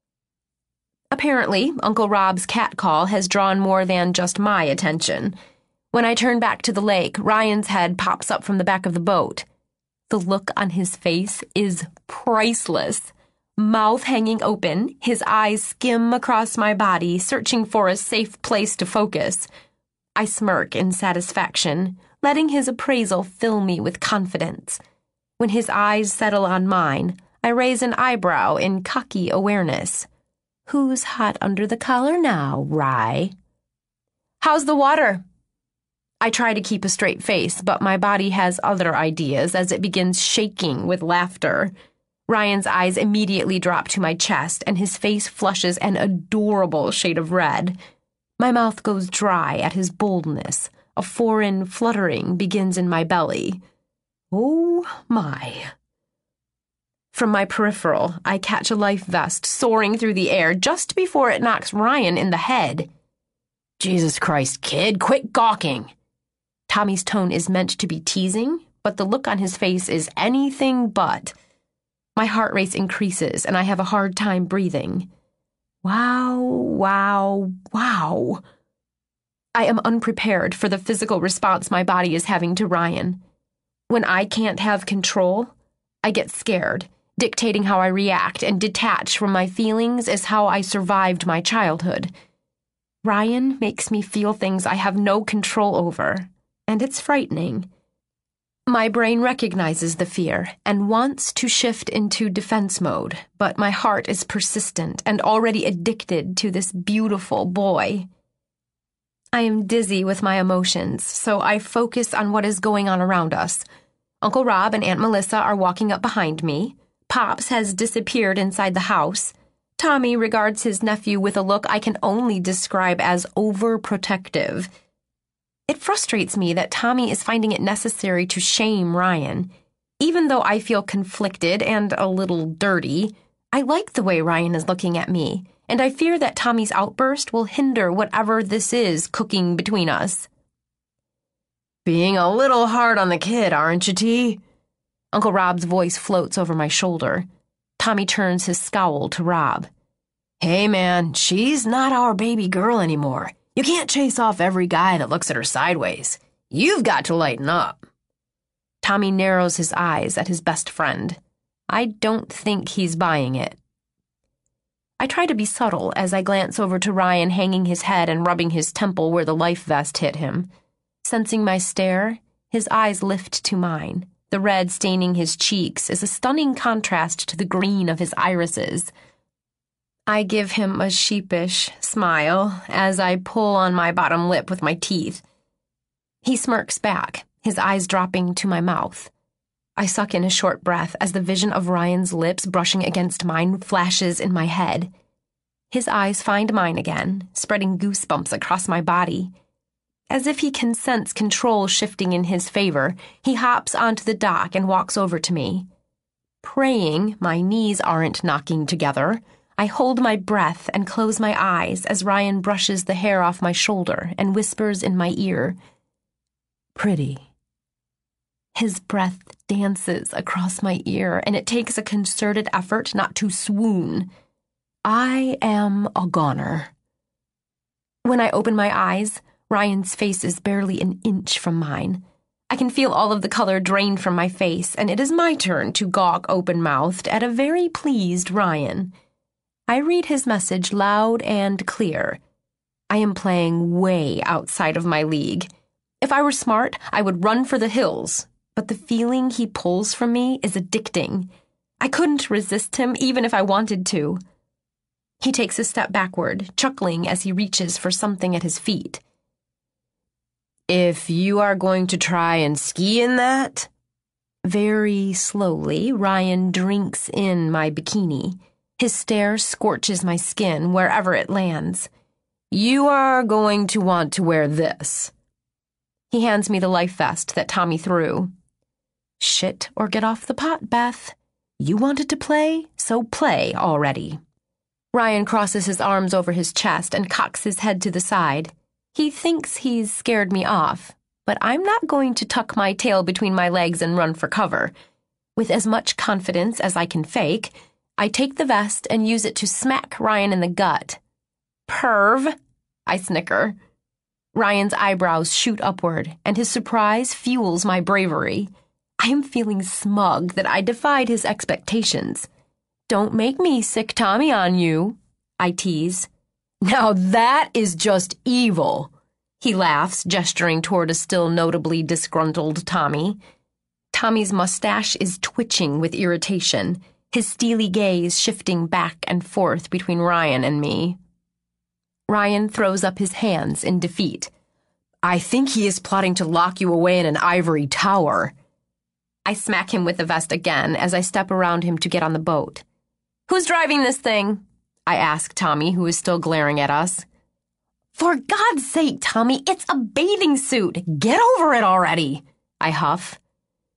Apparently, Uncle Rob's catcall has drawn more than just my attention. When I turn back to the lake, Ryan's head pops up from the back of the boat. The look on his face is priceless. Mouth hanging open, his eyes skim across my body, searching for a safe place to focus. I smirk in satisfaction, letting his appraisal fill me with confidence. When his eyes settle on mine, I raise an eyebrow in cocky awareness. Who's hot under the collar now, Rye? How's the water? I try to keep a straight face, but my body has other ideas as it begins shaking with laughter. Ryan's eyes immediately drop to my chest, and his face flushes an adorable shade of red. My mouth goes dry at his boldness. A foreign fluttering begins in my belly. Oh, my. From my peripheral, I catch a life vest soaring through the air just before it knocks Ryan in the head. Jesus Christ, kid, quit gawking. Tommy's tone is meant to be teasing, but the look on his face is anything but. My heart rate increases, and I have a hard time breathing. Wow, wow, wow. I am unprepared for the physical response my body is having to Ryan. When I can't have control, I get scared. Dictating how I react and detach from my feelings is how I survived my childhood. Ryan makes me feel things I have no control over, and it's frightening. My brain recognizes the fear and wants to shift into defense mode, but my heart is persistent and already addicted to this beautiful boy. I am dizzy with my emotions, so I focus on what is going on around us. Uncle Rob and Aunt Melissa are walking up behind me. Pops has disappeared inside the house. Tommy regards his nephew with a look I can only describe as overprotective. It frustrates me that Tommy is finding it necessary to shame Ryan. Even though I feel conflicted and a little dirty, I like the way Ryan is looking at me, and I fear that Tommy's outburst will hinder whatever this is cooking between us. Being a little hard on the kid, aren't you, T? Uncle Rob's voice floats over my shoulder. Tommy turns his scowl to Rob. Hey, man, she's not our baby girl anymore. You can't chase off every guy that looks at her sideways. You've got to lighten up. Tommy narrows his eyes at his best friend. I don't think he's buying it. I try to be subtle as I glance over to Ryan hanging his head and rubbing his temple where the life vest hit him. Sensing my stare, his eyes lift to mine. The red staining his cheeks is a stunning contrast to the green of his irises. I give him a sheepish smile as I pull on my bottom lip with my teeth. He smirks back, his eyes dropping to my mouth. I suck in a short breath as the vision of Ryan's lips brushing against mine flashes in my head. His eyes find mine again, spreading goosebumps across my body. As if he can sense control shifting in his favor, he hops onto the dock and walks over to me. Praying my knees aren't knocking together, I hold my breath and close my eyes as Ryan brushes the hair off my shoulder and whispers in my ear, "Pretty." His breath dances across my ear, and it takes a concerted effort not to swoon. I am a goner. When I open my eyes, Ryan's face is barely an inch from mine. I can feel all of the color drained from my face, and it is my turn to gawk open-mouthed at a very pleased Ryan. I read his message loud and clear. I am playing way outside of my league. If I were smart, I would run for the hills, but the feeling he pulls from me is addicting. I couldn't resist him even if I wanted to. He takes a step backward, chuckling as he reaches for something at his feet. If you are going to try and ski in that? Very slowly, Ryan drinks in my bikini. His stare scorches my skin wherever it lands. You are going to want to wear this. He hands me the life vest that Tommy threw. Shit or get off the pot, Beth. You wanted to play, so play already. Ryan crosses his arms over his chest and cocks his head to the side. He thinks he's scared me off, but I'm not going to tuck my tail between my legs and run for cover. With as much confidence as I can fake, I take the vest and use it to smack Ryan in the gut. Perv, I snicker. Ryan's eyebrows shoot upward, and his surprise fuels my bravery. I am feeling smug that I defied his expectations. Don't make me sick Tommy on you, I tease. Now that is just evil, he laughs, gesturing toward a still notably disgruntled Tommy. Tommy's mustache is twitching with irritation, his steely gaze shifting back and forth between Ryan and me. Ryan throws up his hands in defeat. I think he is plotting to lock you away in an ivory tower. I smack him with the vest again as I step around him to get on the boat. Who's driving this thing? I ask Tommy, who is still glaring at us. For God's sake, Tommy, it's a bathing suit. Get over it already, I huff.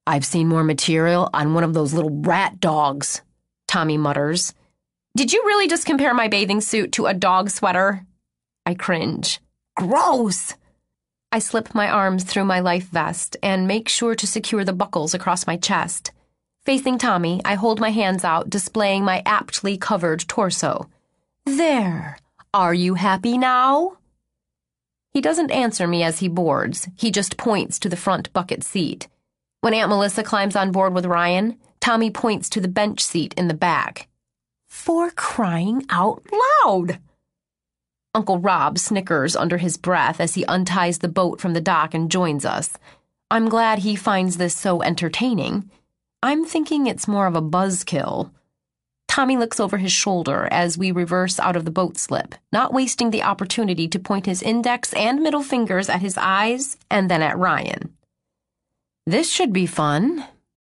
I've seen more material on one of those little rat dogs, Tommy mutters. Did you really just compare my bathing suit to a dog sweater? I cringe. Gross! I slip my arms through my life vest and make sure to secure the buckles across my chest. Facing Tommy, I hold my hands out, displaying my aptly covered torso. There. Are you happy now? He doesn't answer me as he boards. He just points to the front bucket seat. When Aunt Melissa climbs on board with Ryan, Tommy points to the bench seat in the back. For crying out loud! Uncle Rob snickers under his breath as he unties the boat from the dock and joins us. I'm glad he finds this so entertaining. I'm thinking it's more of a buzzkill. Tommy looks over his shoulder as we reverse out of the boat slip, not wasting the opportunity to point his index and middle fingers at his eyes and then at Ryan. This should be fun.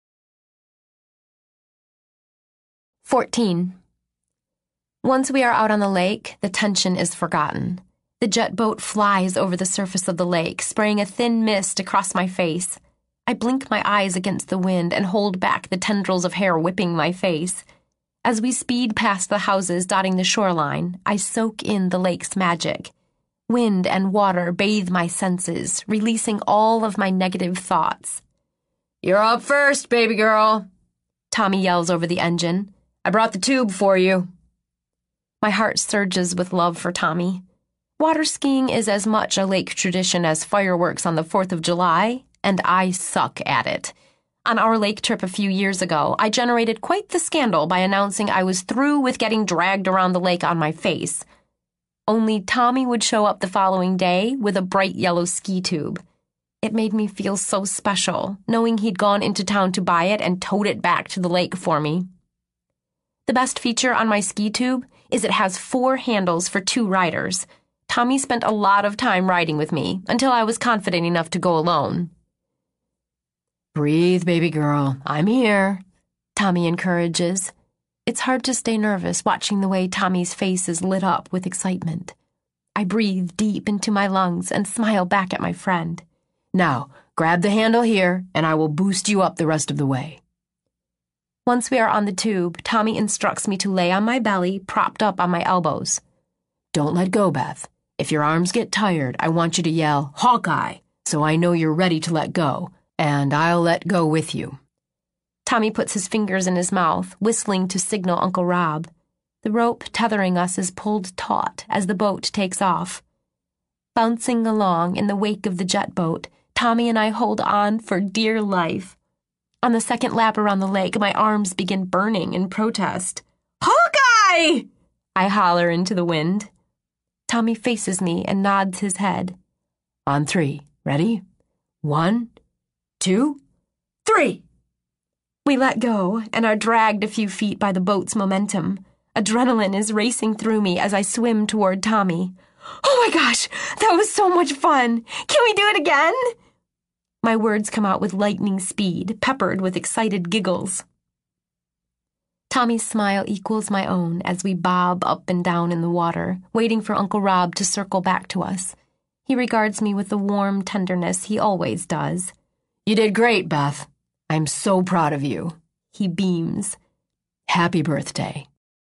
fourteen. Once we are out on the lake, the tension is forgotten. The jet boat flies over the surface of the lake, spraying a thin mist across my face. I blink my eyes against the wind and hold back the tendrils of hair whipping my face. As we speed past the houses dotting the shoreline, I soak in the lake's magic. Wind and water bathe my senses, releasing all of my negative thoughts. You're up first, baby girl, Tommy yells over the engine. I brought the tube for you. My heart surges with love for Tommy. Water skiing is as much a lake tradition as fireworks on the fourth of July, and I suck at it. On our lake trip a few years ago, I generated quite the scandal by announcing I was through with getting dragged around the lake on my face. Only Tommy would show up the following day with a bright yellow ski tube. It made me feel so special, knowing he'd gone into town to buy it and towed it back to the lake for me. The best feature on my ski tube is it has four handles for two riders. Tommy spent a lot of time riding with me until I was confident enough to go alone. Breathe, baby girl. I'm here, Tommy encourages. It's hard to stay nervous watching the way Tommy's face is lit up with excitement. I breathe deep into my lungs and smile back at my friend. Now, grab the handle here, and I will boost you up the rest of the way. Once we are on the tube, Tommy instructs me to lay on my belly, propped up on my elbows. Don't let go, Beth. If your arms get tired, I want you to yell, Hawkeye, so I know you're ready to let go, and I'll let go with you. Tommy puts his fingers in his mouth, whistling to signal Uncle Rob. The rope tethering us is pulled taut as the boat takes off. Bouncing along in the wake of the jet boat, Tommy and I hold on for dear life. On the second lap around the lake, my arms begin burning in protest. Hawkeye! I holler into the wind. Tommy faces me and nods his head. On three. Ready? One, two, three! We let go and are dragged a few feet by the boat's momentum. Adrenaline is racing through me as I swim toward Tommy. Oh my gosh, that was so much fun! Can we do it again? My words come out with lightning speed, peppered with excited giggles. Tommy's smile equals my own as we bob up and down in the water, waiting for Uncle Rob to circle back to us. He regards me with the warm tenderness he always does. You did great, Beth. I'm so proud of you. He beams. Happy birthday.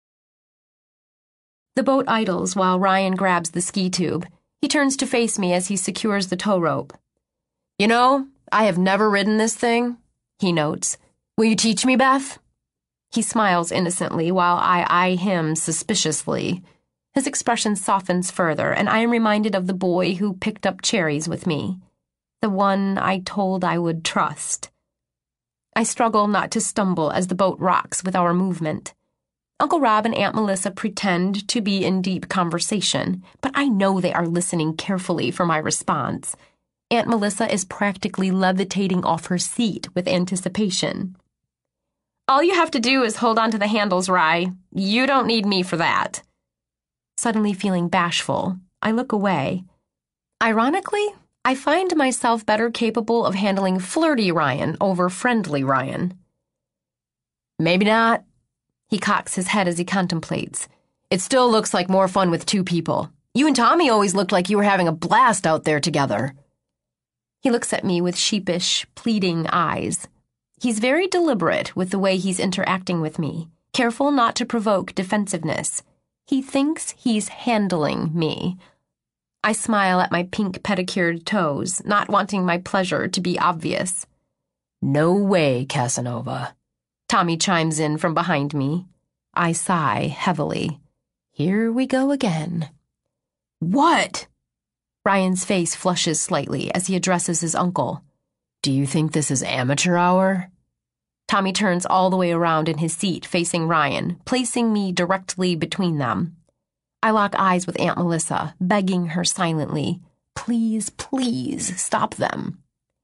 The boat idles while Ryan grabs the ski tube. He turns to face me as he secures the tow rope. You know, I have never ridden this thing, he notes. Will you teach me, Beth? He smiles innocently while I eye him suspiciously. His expression softens further, and I am reminded of the boy who picked up cherries with me. The one I told I would trust. I struggle not to stumble as the boat rocks with our movement. Uncle Rob and Aunt Melissa pretend to be in deep conversation, but I know they are listening carefully for my response. Aunt Melissa is practically levitating off her seat with anticipation. All you have to do is hold on to the handles, Rye. You don't need me for that. Suddenly feeling bashful, I look away. Ironically, I find myself better capable of handling flirty Ryan over friendly Ryan. Maybe not. He cocks his head as he contemplates. It still looks like more fun with two people. You and Tommy always looked like you were having a blast out there together. He looks at me with sheepish, pleading eyes. He's very deliberate with the way he's interacting with me, careful not to provoke defensiveness. He thinks he's handling me. I smile at my pink pedicured toes, not wanting my pleasure to be obvious. No way, Casanova. Tommy chimes in from behind me. I sigh heavily. Here we go again. What? Ryan's face flushes slightly as he addresses his uncle. Do you think this is amateur hour? Tommy turns all the way around in his seat facing Ryan, placing me directly between them. I lock eyes with Aunt Melissa, begging her silently, please, please stop them.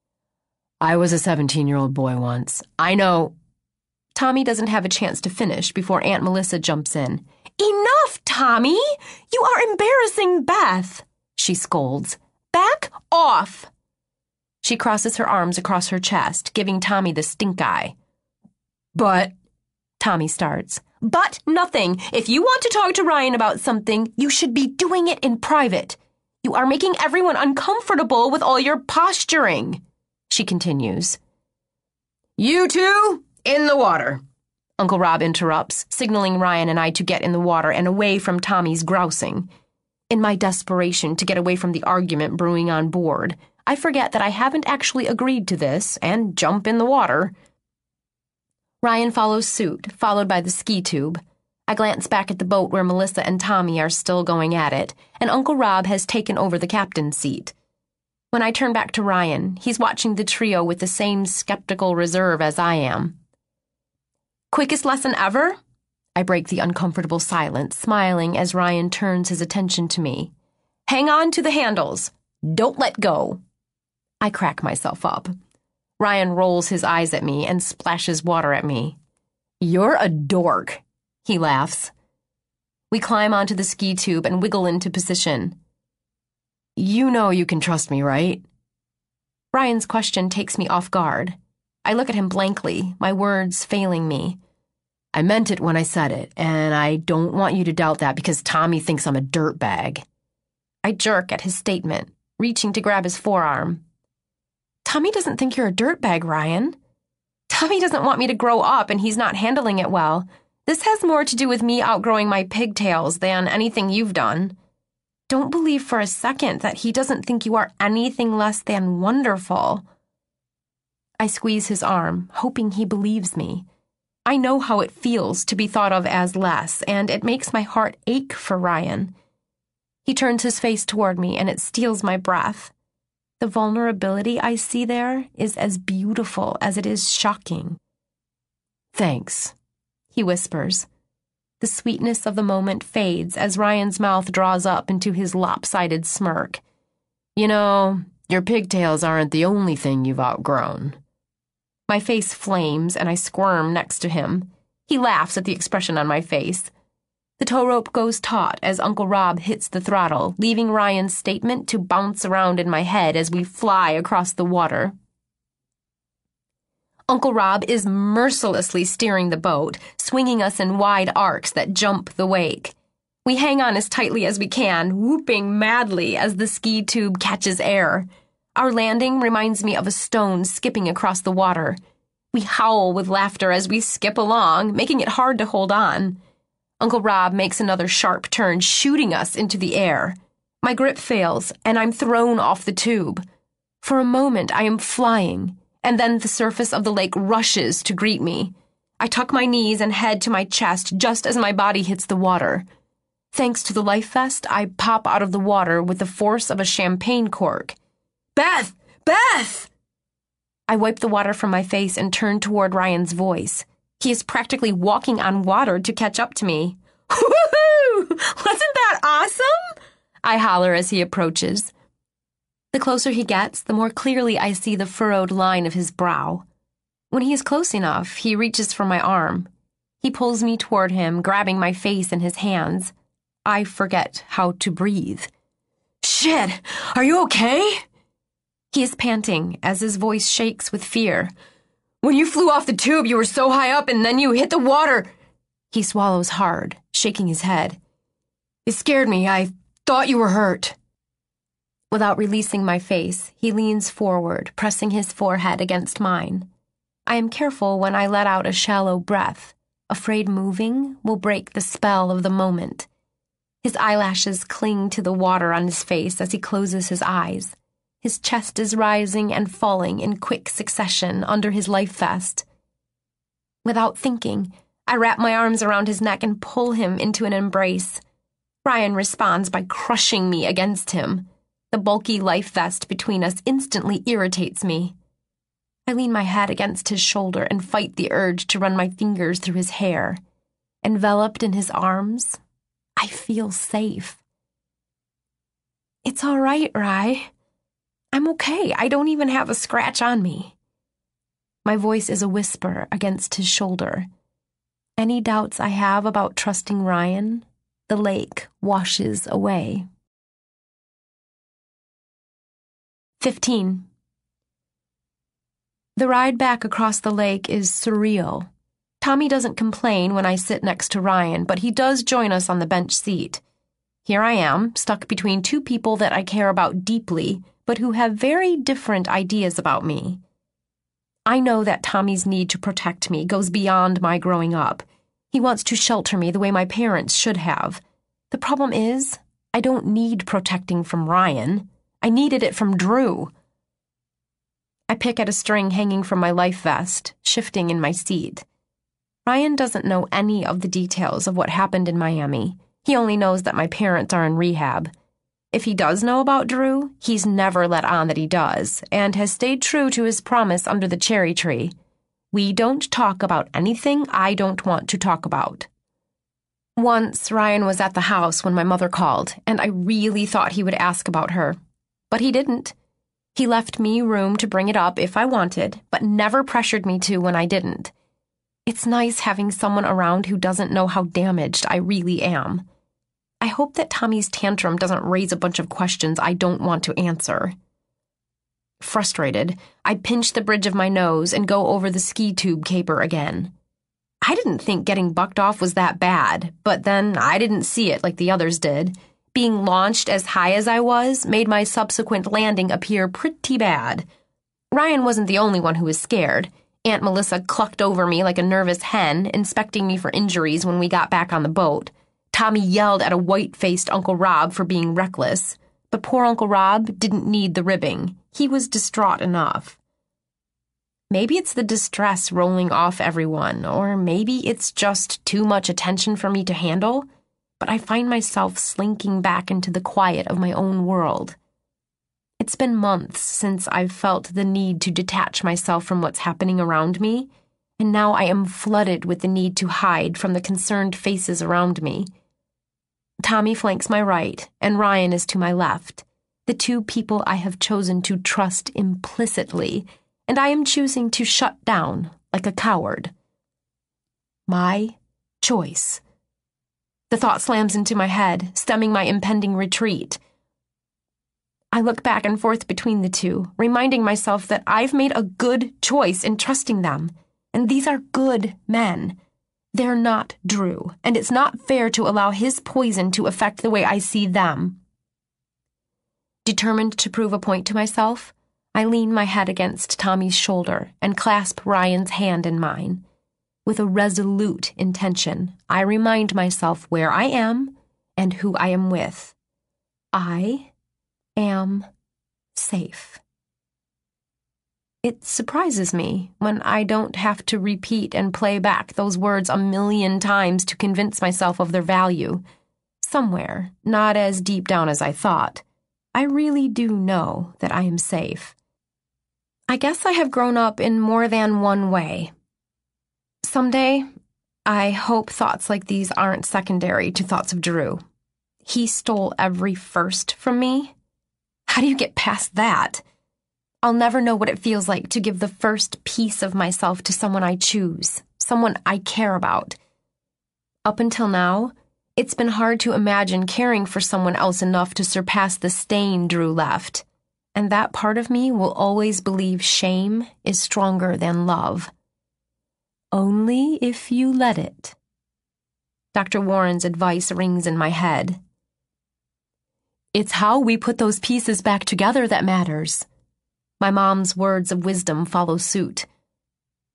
I was a seventeen-year-old boy once. I know. Tommy doesn't have a chance to finish before Aunt Melissa jumps in. Enough, Tommy! You are embarrassing Beth, she scolds. Back off! She crosses her arms across her chest, giving Tommy the stink eye. But, Tommy starts. But nothing. If you want to talk to Ryan about something, you should be doing it in private. You are making everyone uncomfortable with all your posturing, she continues. You two, in the water, Uncle Rob interrupts, signaling Ryan and I to get in the water and away from Tommy's grousing. In my desperation to get away from the argument brewing on board, I forget that I haven't actually agreed to this and jump in the water. Ryan follows suit, followed by the ski tube. I glance back at the boat where Melissa and Tommy are still going at it, and Uncle Rob has taken over the captain's seat. When I turn back to Ryan, he's watching the trio with the same skeptical reserve as I am. Quickest lesson ever? I break the uncomfortable silence, smiling as Ryan turns his attention to me. Hang on to the handles. Don't let go. I crack myself up. Ryan rolls his eyes at me and splashes water at me. You're a dork, he laughs. We climb onto the ski tube and wiggle into position. You know you can trust me, right? Ryan's question takes me off guard. I look at him blankly, my words failing me. I meant it when I said it, and I don't want you to doubt that because Tommy thinks I'm a dirtbag. I jerk at his statement, reaching to grab his forearm. Tommy doesn't think you're a dirtbag, Ryan. Tommy doesn't want me to grow up and he's not handling it well. This has more to do with me outgrowing my pigtails than anything you've done. Don't believe for a second that he doesn't think you are anything less than wonderful. I squeeze his arm, hoping he believes me. I know how it feels to be thought of as less, and it makes my heart ache for Ryan. He turns his face toward me, and it steals my breath. The vulnerability I see there is as beautiful as it is shocking. Thanks, he whispers. The sweetness of the moment fades as Ryan's mouth draws up into his lopsided smirk. You know, your pigtails aren't the only thing you've outgrown. My face flames and I squirm next to him. He laughs at the expression on my face. The tow rope goes taut as Uncle Rob hits the throttle, leaving Ryan's statement to bounce around in my head as we fly across the water. Uncle Rob is mercilessly steering the boat, swinging us in wide arcs that jump the wake. We hang on as tightly as we can, whooping madly as the ski tube catches air. Our landing reminds me of a stone skipping across the water. We howl with laughter as we skip along, making it hard to hold on. Uncle Rob makes another sharp turn, shooting us into the air. My grip fails, and I'm thrown off the tube. For a moment, I am flying, and then the surface of the lake rushes to greet me. I tuck my knees and head to my chest just as my body hits the water. Thanks to the life vest, I pop out of the water with the force of a champagne cork. Beth! Beth! I wipe the water from my face and turn toward Ryan's voice. He is practically walking on water to catch up to me. Woohoo! Wasn't that awesome? I holler as he approaches. The closer he gets, the more clearly I see the furrowed line of his brow. When he is close enough, he reaches for my arm. He pulls me toward him, grabbing my face in his hands. I forget how to breathe. Shit! Are you okay? He is panting as his voice shakes with fear. When you flew off the tube, you were so high up and then you hit the water. He swallows hard, shaking his head. It scared me. I thought you were hurt. Without releasing my face, he leans forward, pressing his forehead against mine. I am careful when I let out a shallow breath, afraid moving will break the spell of the moment. His eyelashes cling to the water on his face as he closes his eyes. His chest is rising and falling in quick succession under his life vest. Without thinking, I wrap my arms around his neck and pull him into an embrace. Ryan responds by crushing me against him. The bulky life vest between us instantly irritates me. I lean my head against his shoulder and fight the urge to run my fingers through his hair. Enveloped in his arms, I feel safe. It's all right, Rye. I'm okay. I don't even have a scratch on me. My voice is a whisper against his shoulder. Any doubts I have about trusting Ryan, the lake washes away. Fifteen. The ride back across the lake is surreal. Tommy doesn't complain when I sit next to Ryan, but he does join us on the bench seat. Here I am, stuck between two people that I care about deeply, but who have very different ideas about me. I know that Tommy's need to protect me goes beyond my growing up. He wants to shelter me the way my parents should have. The problem is, I don't need protecting from Ryan. I needed it from Drew. I pick at a string hanging from my life vest, shifting in my seat. Ryan doesn't know any of the details of what happened in Miami. He only knows that my parents are in rehab. If he does know about Drew, he's never let on that he does, and has stayed true to his promise under the cherry tree. We don't talk about anything I don't want to talk about. Once, Ryan was at the house when my mother called, and I really thought he would ask about her. But he didn't. He left me room to bring it up if I wanted, but never pressured me to when I didn't. It's nice having someone around who doesn't know how damaged I really am. I hope that Tommy's tantrum doesn't raise a bunch of questions I don't want to answer. Frustrated, I pinch the bridge of my nose and go over the ski tube caper again. I didn't think getting bucked off was that bad, but then I didn't see it like the others did. Being launched as high as I was made my subsequent landing appear pretty bad. Ryan wasn't the only one who was scared. Aunt Melissa clucked over me like a nervous hen, inspecting me for injuries when we got back on the boat. Tommy yelled at a white-faced Uncle Rob for being reckless, but poor Uncle Rob didn't need the ribbing. He was distraught enough. Maybe it's the distress rolling off everyone, or maybe it's just too much attention for me to handle, but I find myself slinking back into the quiet of my own world. It's been months since I've felt the need to detach myself from what's happening around me, and now I am flooded with the need to hide from the concerned faces around me. Tommy flanks my right, and Ryan is to my left, the two people I have chosen to trust implicitly, and I am choosing to shut down like a coward. My choice. The thought slams into my head, stemming my impending retreat. I look back and forth between the two, reminding myself that I've made a good choice in trusting them, and these are good men. They're not Drew, and it's not fair to allow his poison to affect the way I see them. Determined to prove a point to myself, I lean my head against Tommy's shoulder and clasp Ryan's hand in mine. With a resolute intention, I remind myself where I am and who I am with. I am safe. It surprises me when I don't have to repeat and play back those words a million times to convince myself of their value. Somewhere, not as deep down as I thought, I really do know that I am safe. I guess I have grown up in more than one way. Someday, I hope thoughts like these aren't secondary to thoughts of Drew. He stole every first from me. How do you get past that? I'll never know what it feels like to give the first piece of myself to someone I choose, someone I care about. Up until now, it's been hard to imagine caring for someone else enough to surpass the stain Drew left, and that part of me will always believe shame is stronger than love. Only if you let it. Doctor Warren's advice rings in my head. It's how we put those pieces back together that matters. My mom's words of wisdom follow suit.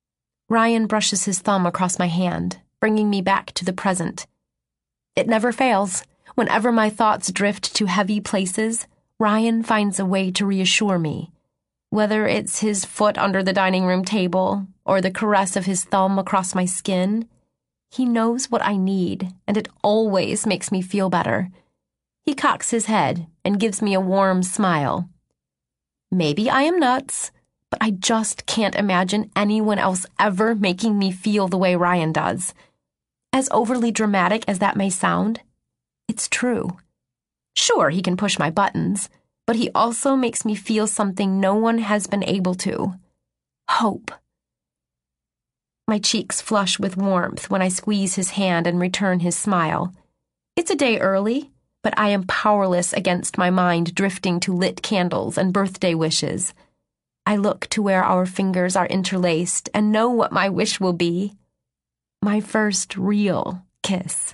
Ryan brushes his thumb across my hand, bringing me back to the present. It never fails. Whenever my thoughts drift to heavy places, Ryan finds a way to reassure me. Whether it's his foot under the dining room table or the caress of his thumb across my skin, he knows what I need, and it always makes me feel better. He cocks his head and gives me a warm smile. Maybe I am nuts, but I just can't imagine anyone else ever making me feel the way Ryan does. As overly dramatic as that may sound, it's true. Sure, he can push my buttons, but he also makes me feel something no one has been able to. Hope. My cheeks flush with warmth when I squeeze his hand and return his smile. It's a day early, but I am powerless against my mind drifting to lit candles and birthday wishes. I look to where our fingers are interlaced and know what my wish will be. My first real kiss.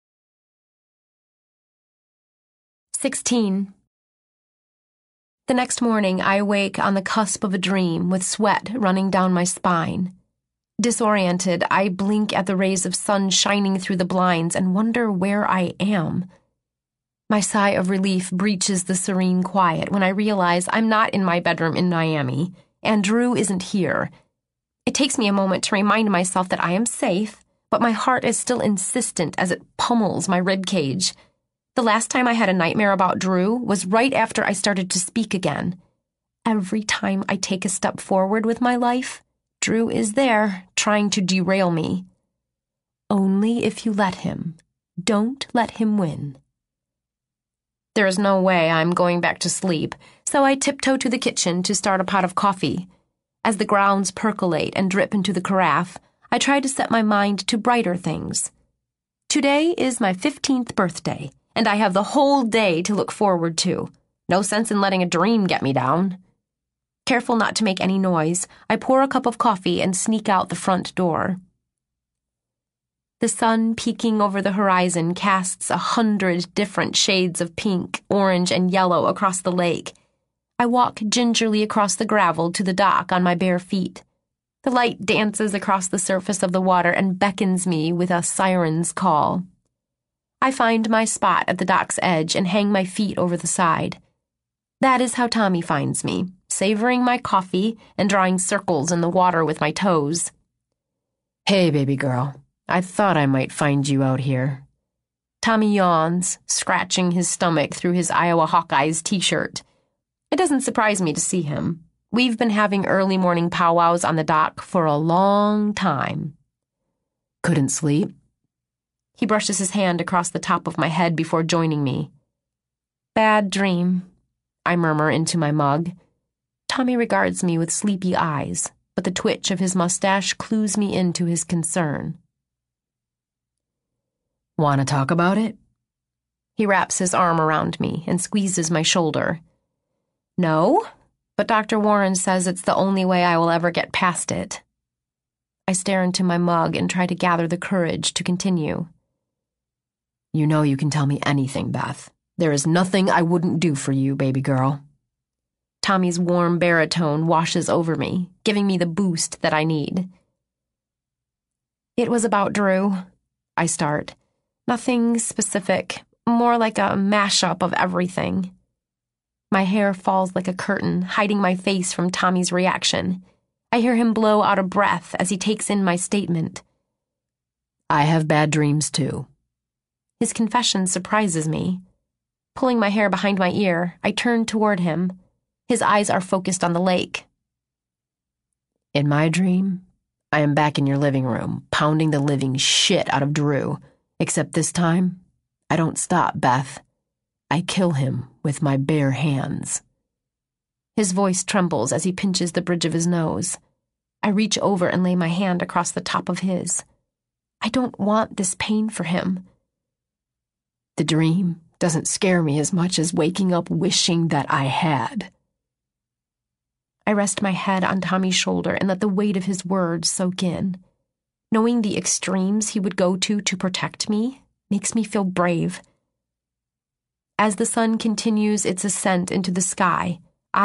sixteen. The next morning, I awake on the cusp of a dream with sweat running down my spine. Disoriented, I blink at the rays of sun shining through the blinds and wonder where I am. My sigh of relief breaches the serene quiet when I realize I'm not in my bedroom in Miami, and Drew isn't here. It takes me a moment to remind myself that I am safe, but my heart is still insistent as it pummels my ribcage. The last time I had a nightmare about Drew was right after I started to speak again. Every time I take a step forward with my life, Drew is there, trying to derail me. Only if you let him. Don't let him win. There is no way I'm going back to sleep, so I tiptoe to the kitchen to start a pot of coffee. As the grounds percolate and drip into the carafe, I try to set my mind to brighter things. Today is my fifteenth birthday, and I have the whole day to look forward to. No sense in letting a dream get me down. Careful not to make any noise, I pour a cup of coffee and sneak out the front door. The sun peeking over the horizon casts a hundred different shades of pink, orange, and yellow across the lake. I walk gingerly across the gravel to the dock on my bare feet. The light dances across the surface of the water and beckons me with a siren's call. I find my spot at the dock's edge and hang my feet over the side. That is how Tommy finds me, savoring my coffee and drawing circles in the water with my toes. Hey, baby girl. I thought I might find you out here. Tommy yawns, scratching his stomach through his Iowa Hawkeyes t-shirt. It doesn't surprise me to see him. We've been having early morning powwows on the dock for a long time. Couldn't sleep? He brushes his hand across the top of my head before joining me. Bad dream, I murmur into my mug. Tommy regards me with sleepy eyes, but the twitch of his mustache clues me into his concern. Want to talk about it? He wraps his arm around me and squeezes my shoulder. No, but Doctor Warren says it's the only way I will ever get past it. I stare into my mug and try to gather the courage to continue. You know you can tell me anything, Beth. There is nothing I wouldn't do for you, baby girl. Tommy's warm baritone washes over me, giving me the boost that I need. It was about Drew, I start. Nothing specific, more like a mashup of everything. My hair falls like a curtain, hiding my face from Tommy's reaction. I hear him blow out a breath as he takes in my statement. I have bad dreams, too. His confession surprises me. Pulling my hair behind my ear, I turn toward him. His eyes are focused on the lake. In my dream, I am back in your living room, pounding the living shit out of Drew. Except this time, I don't stop, Beth. I kill him with my bare hands. His voice trembles as he pinches the bridge of his nose. I reach over and lay my hand across the top of his. I don't want this pain for him. The dream doesn't scare me as much as waking up wishing that I had. I rest my head on Tommy's shoulder and let the weight of his words soak in. Knowing the extremes he would go to to protect me makes me feel brave. As the sun continues its ascent into the sky,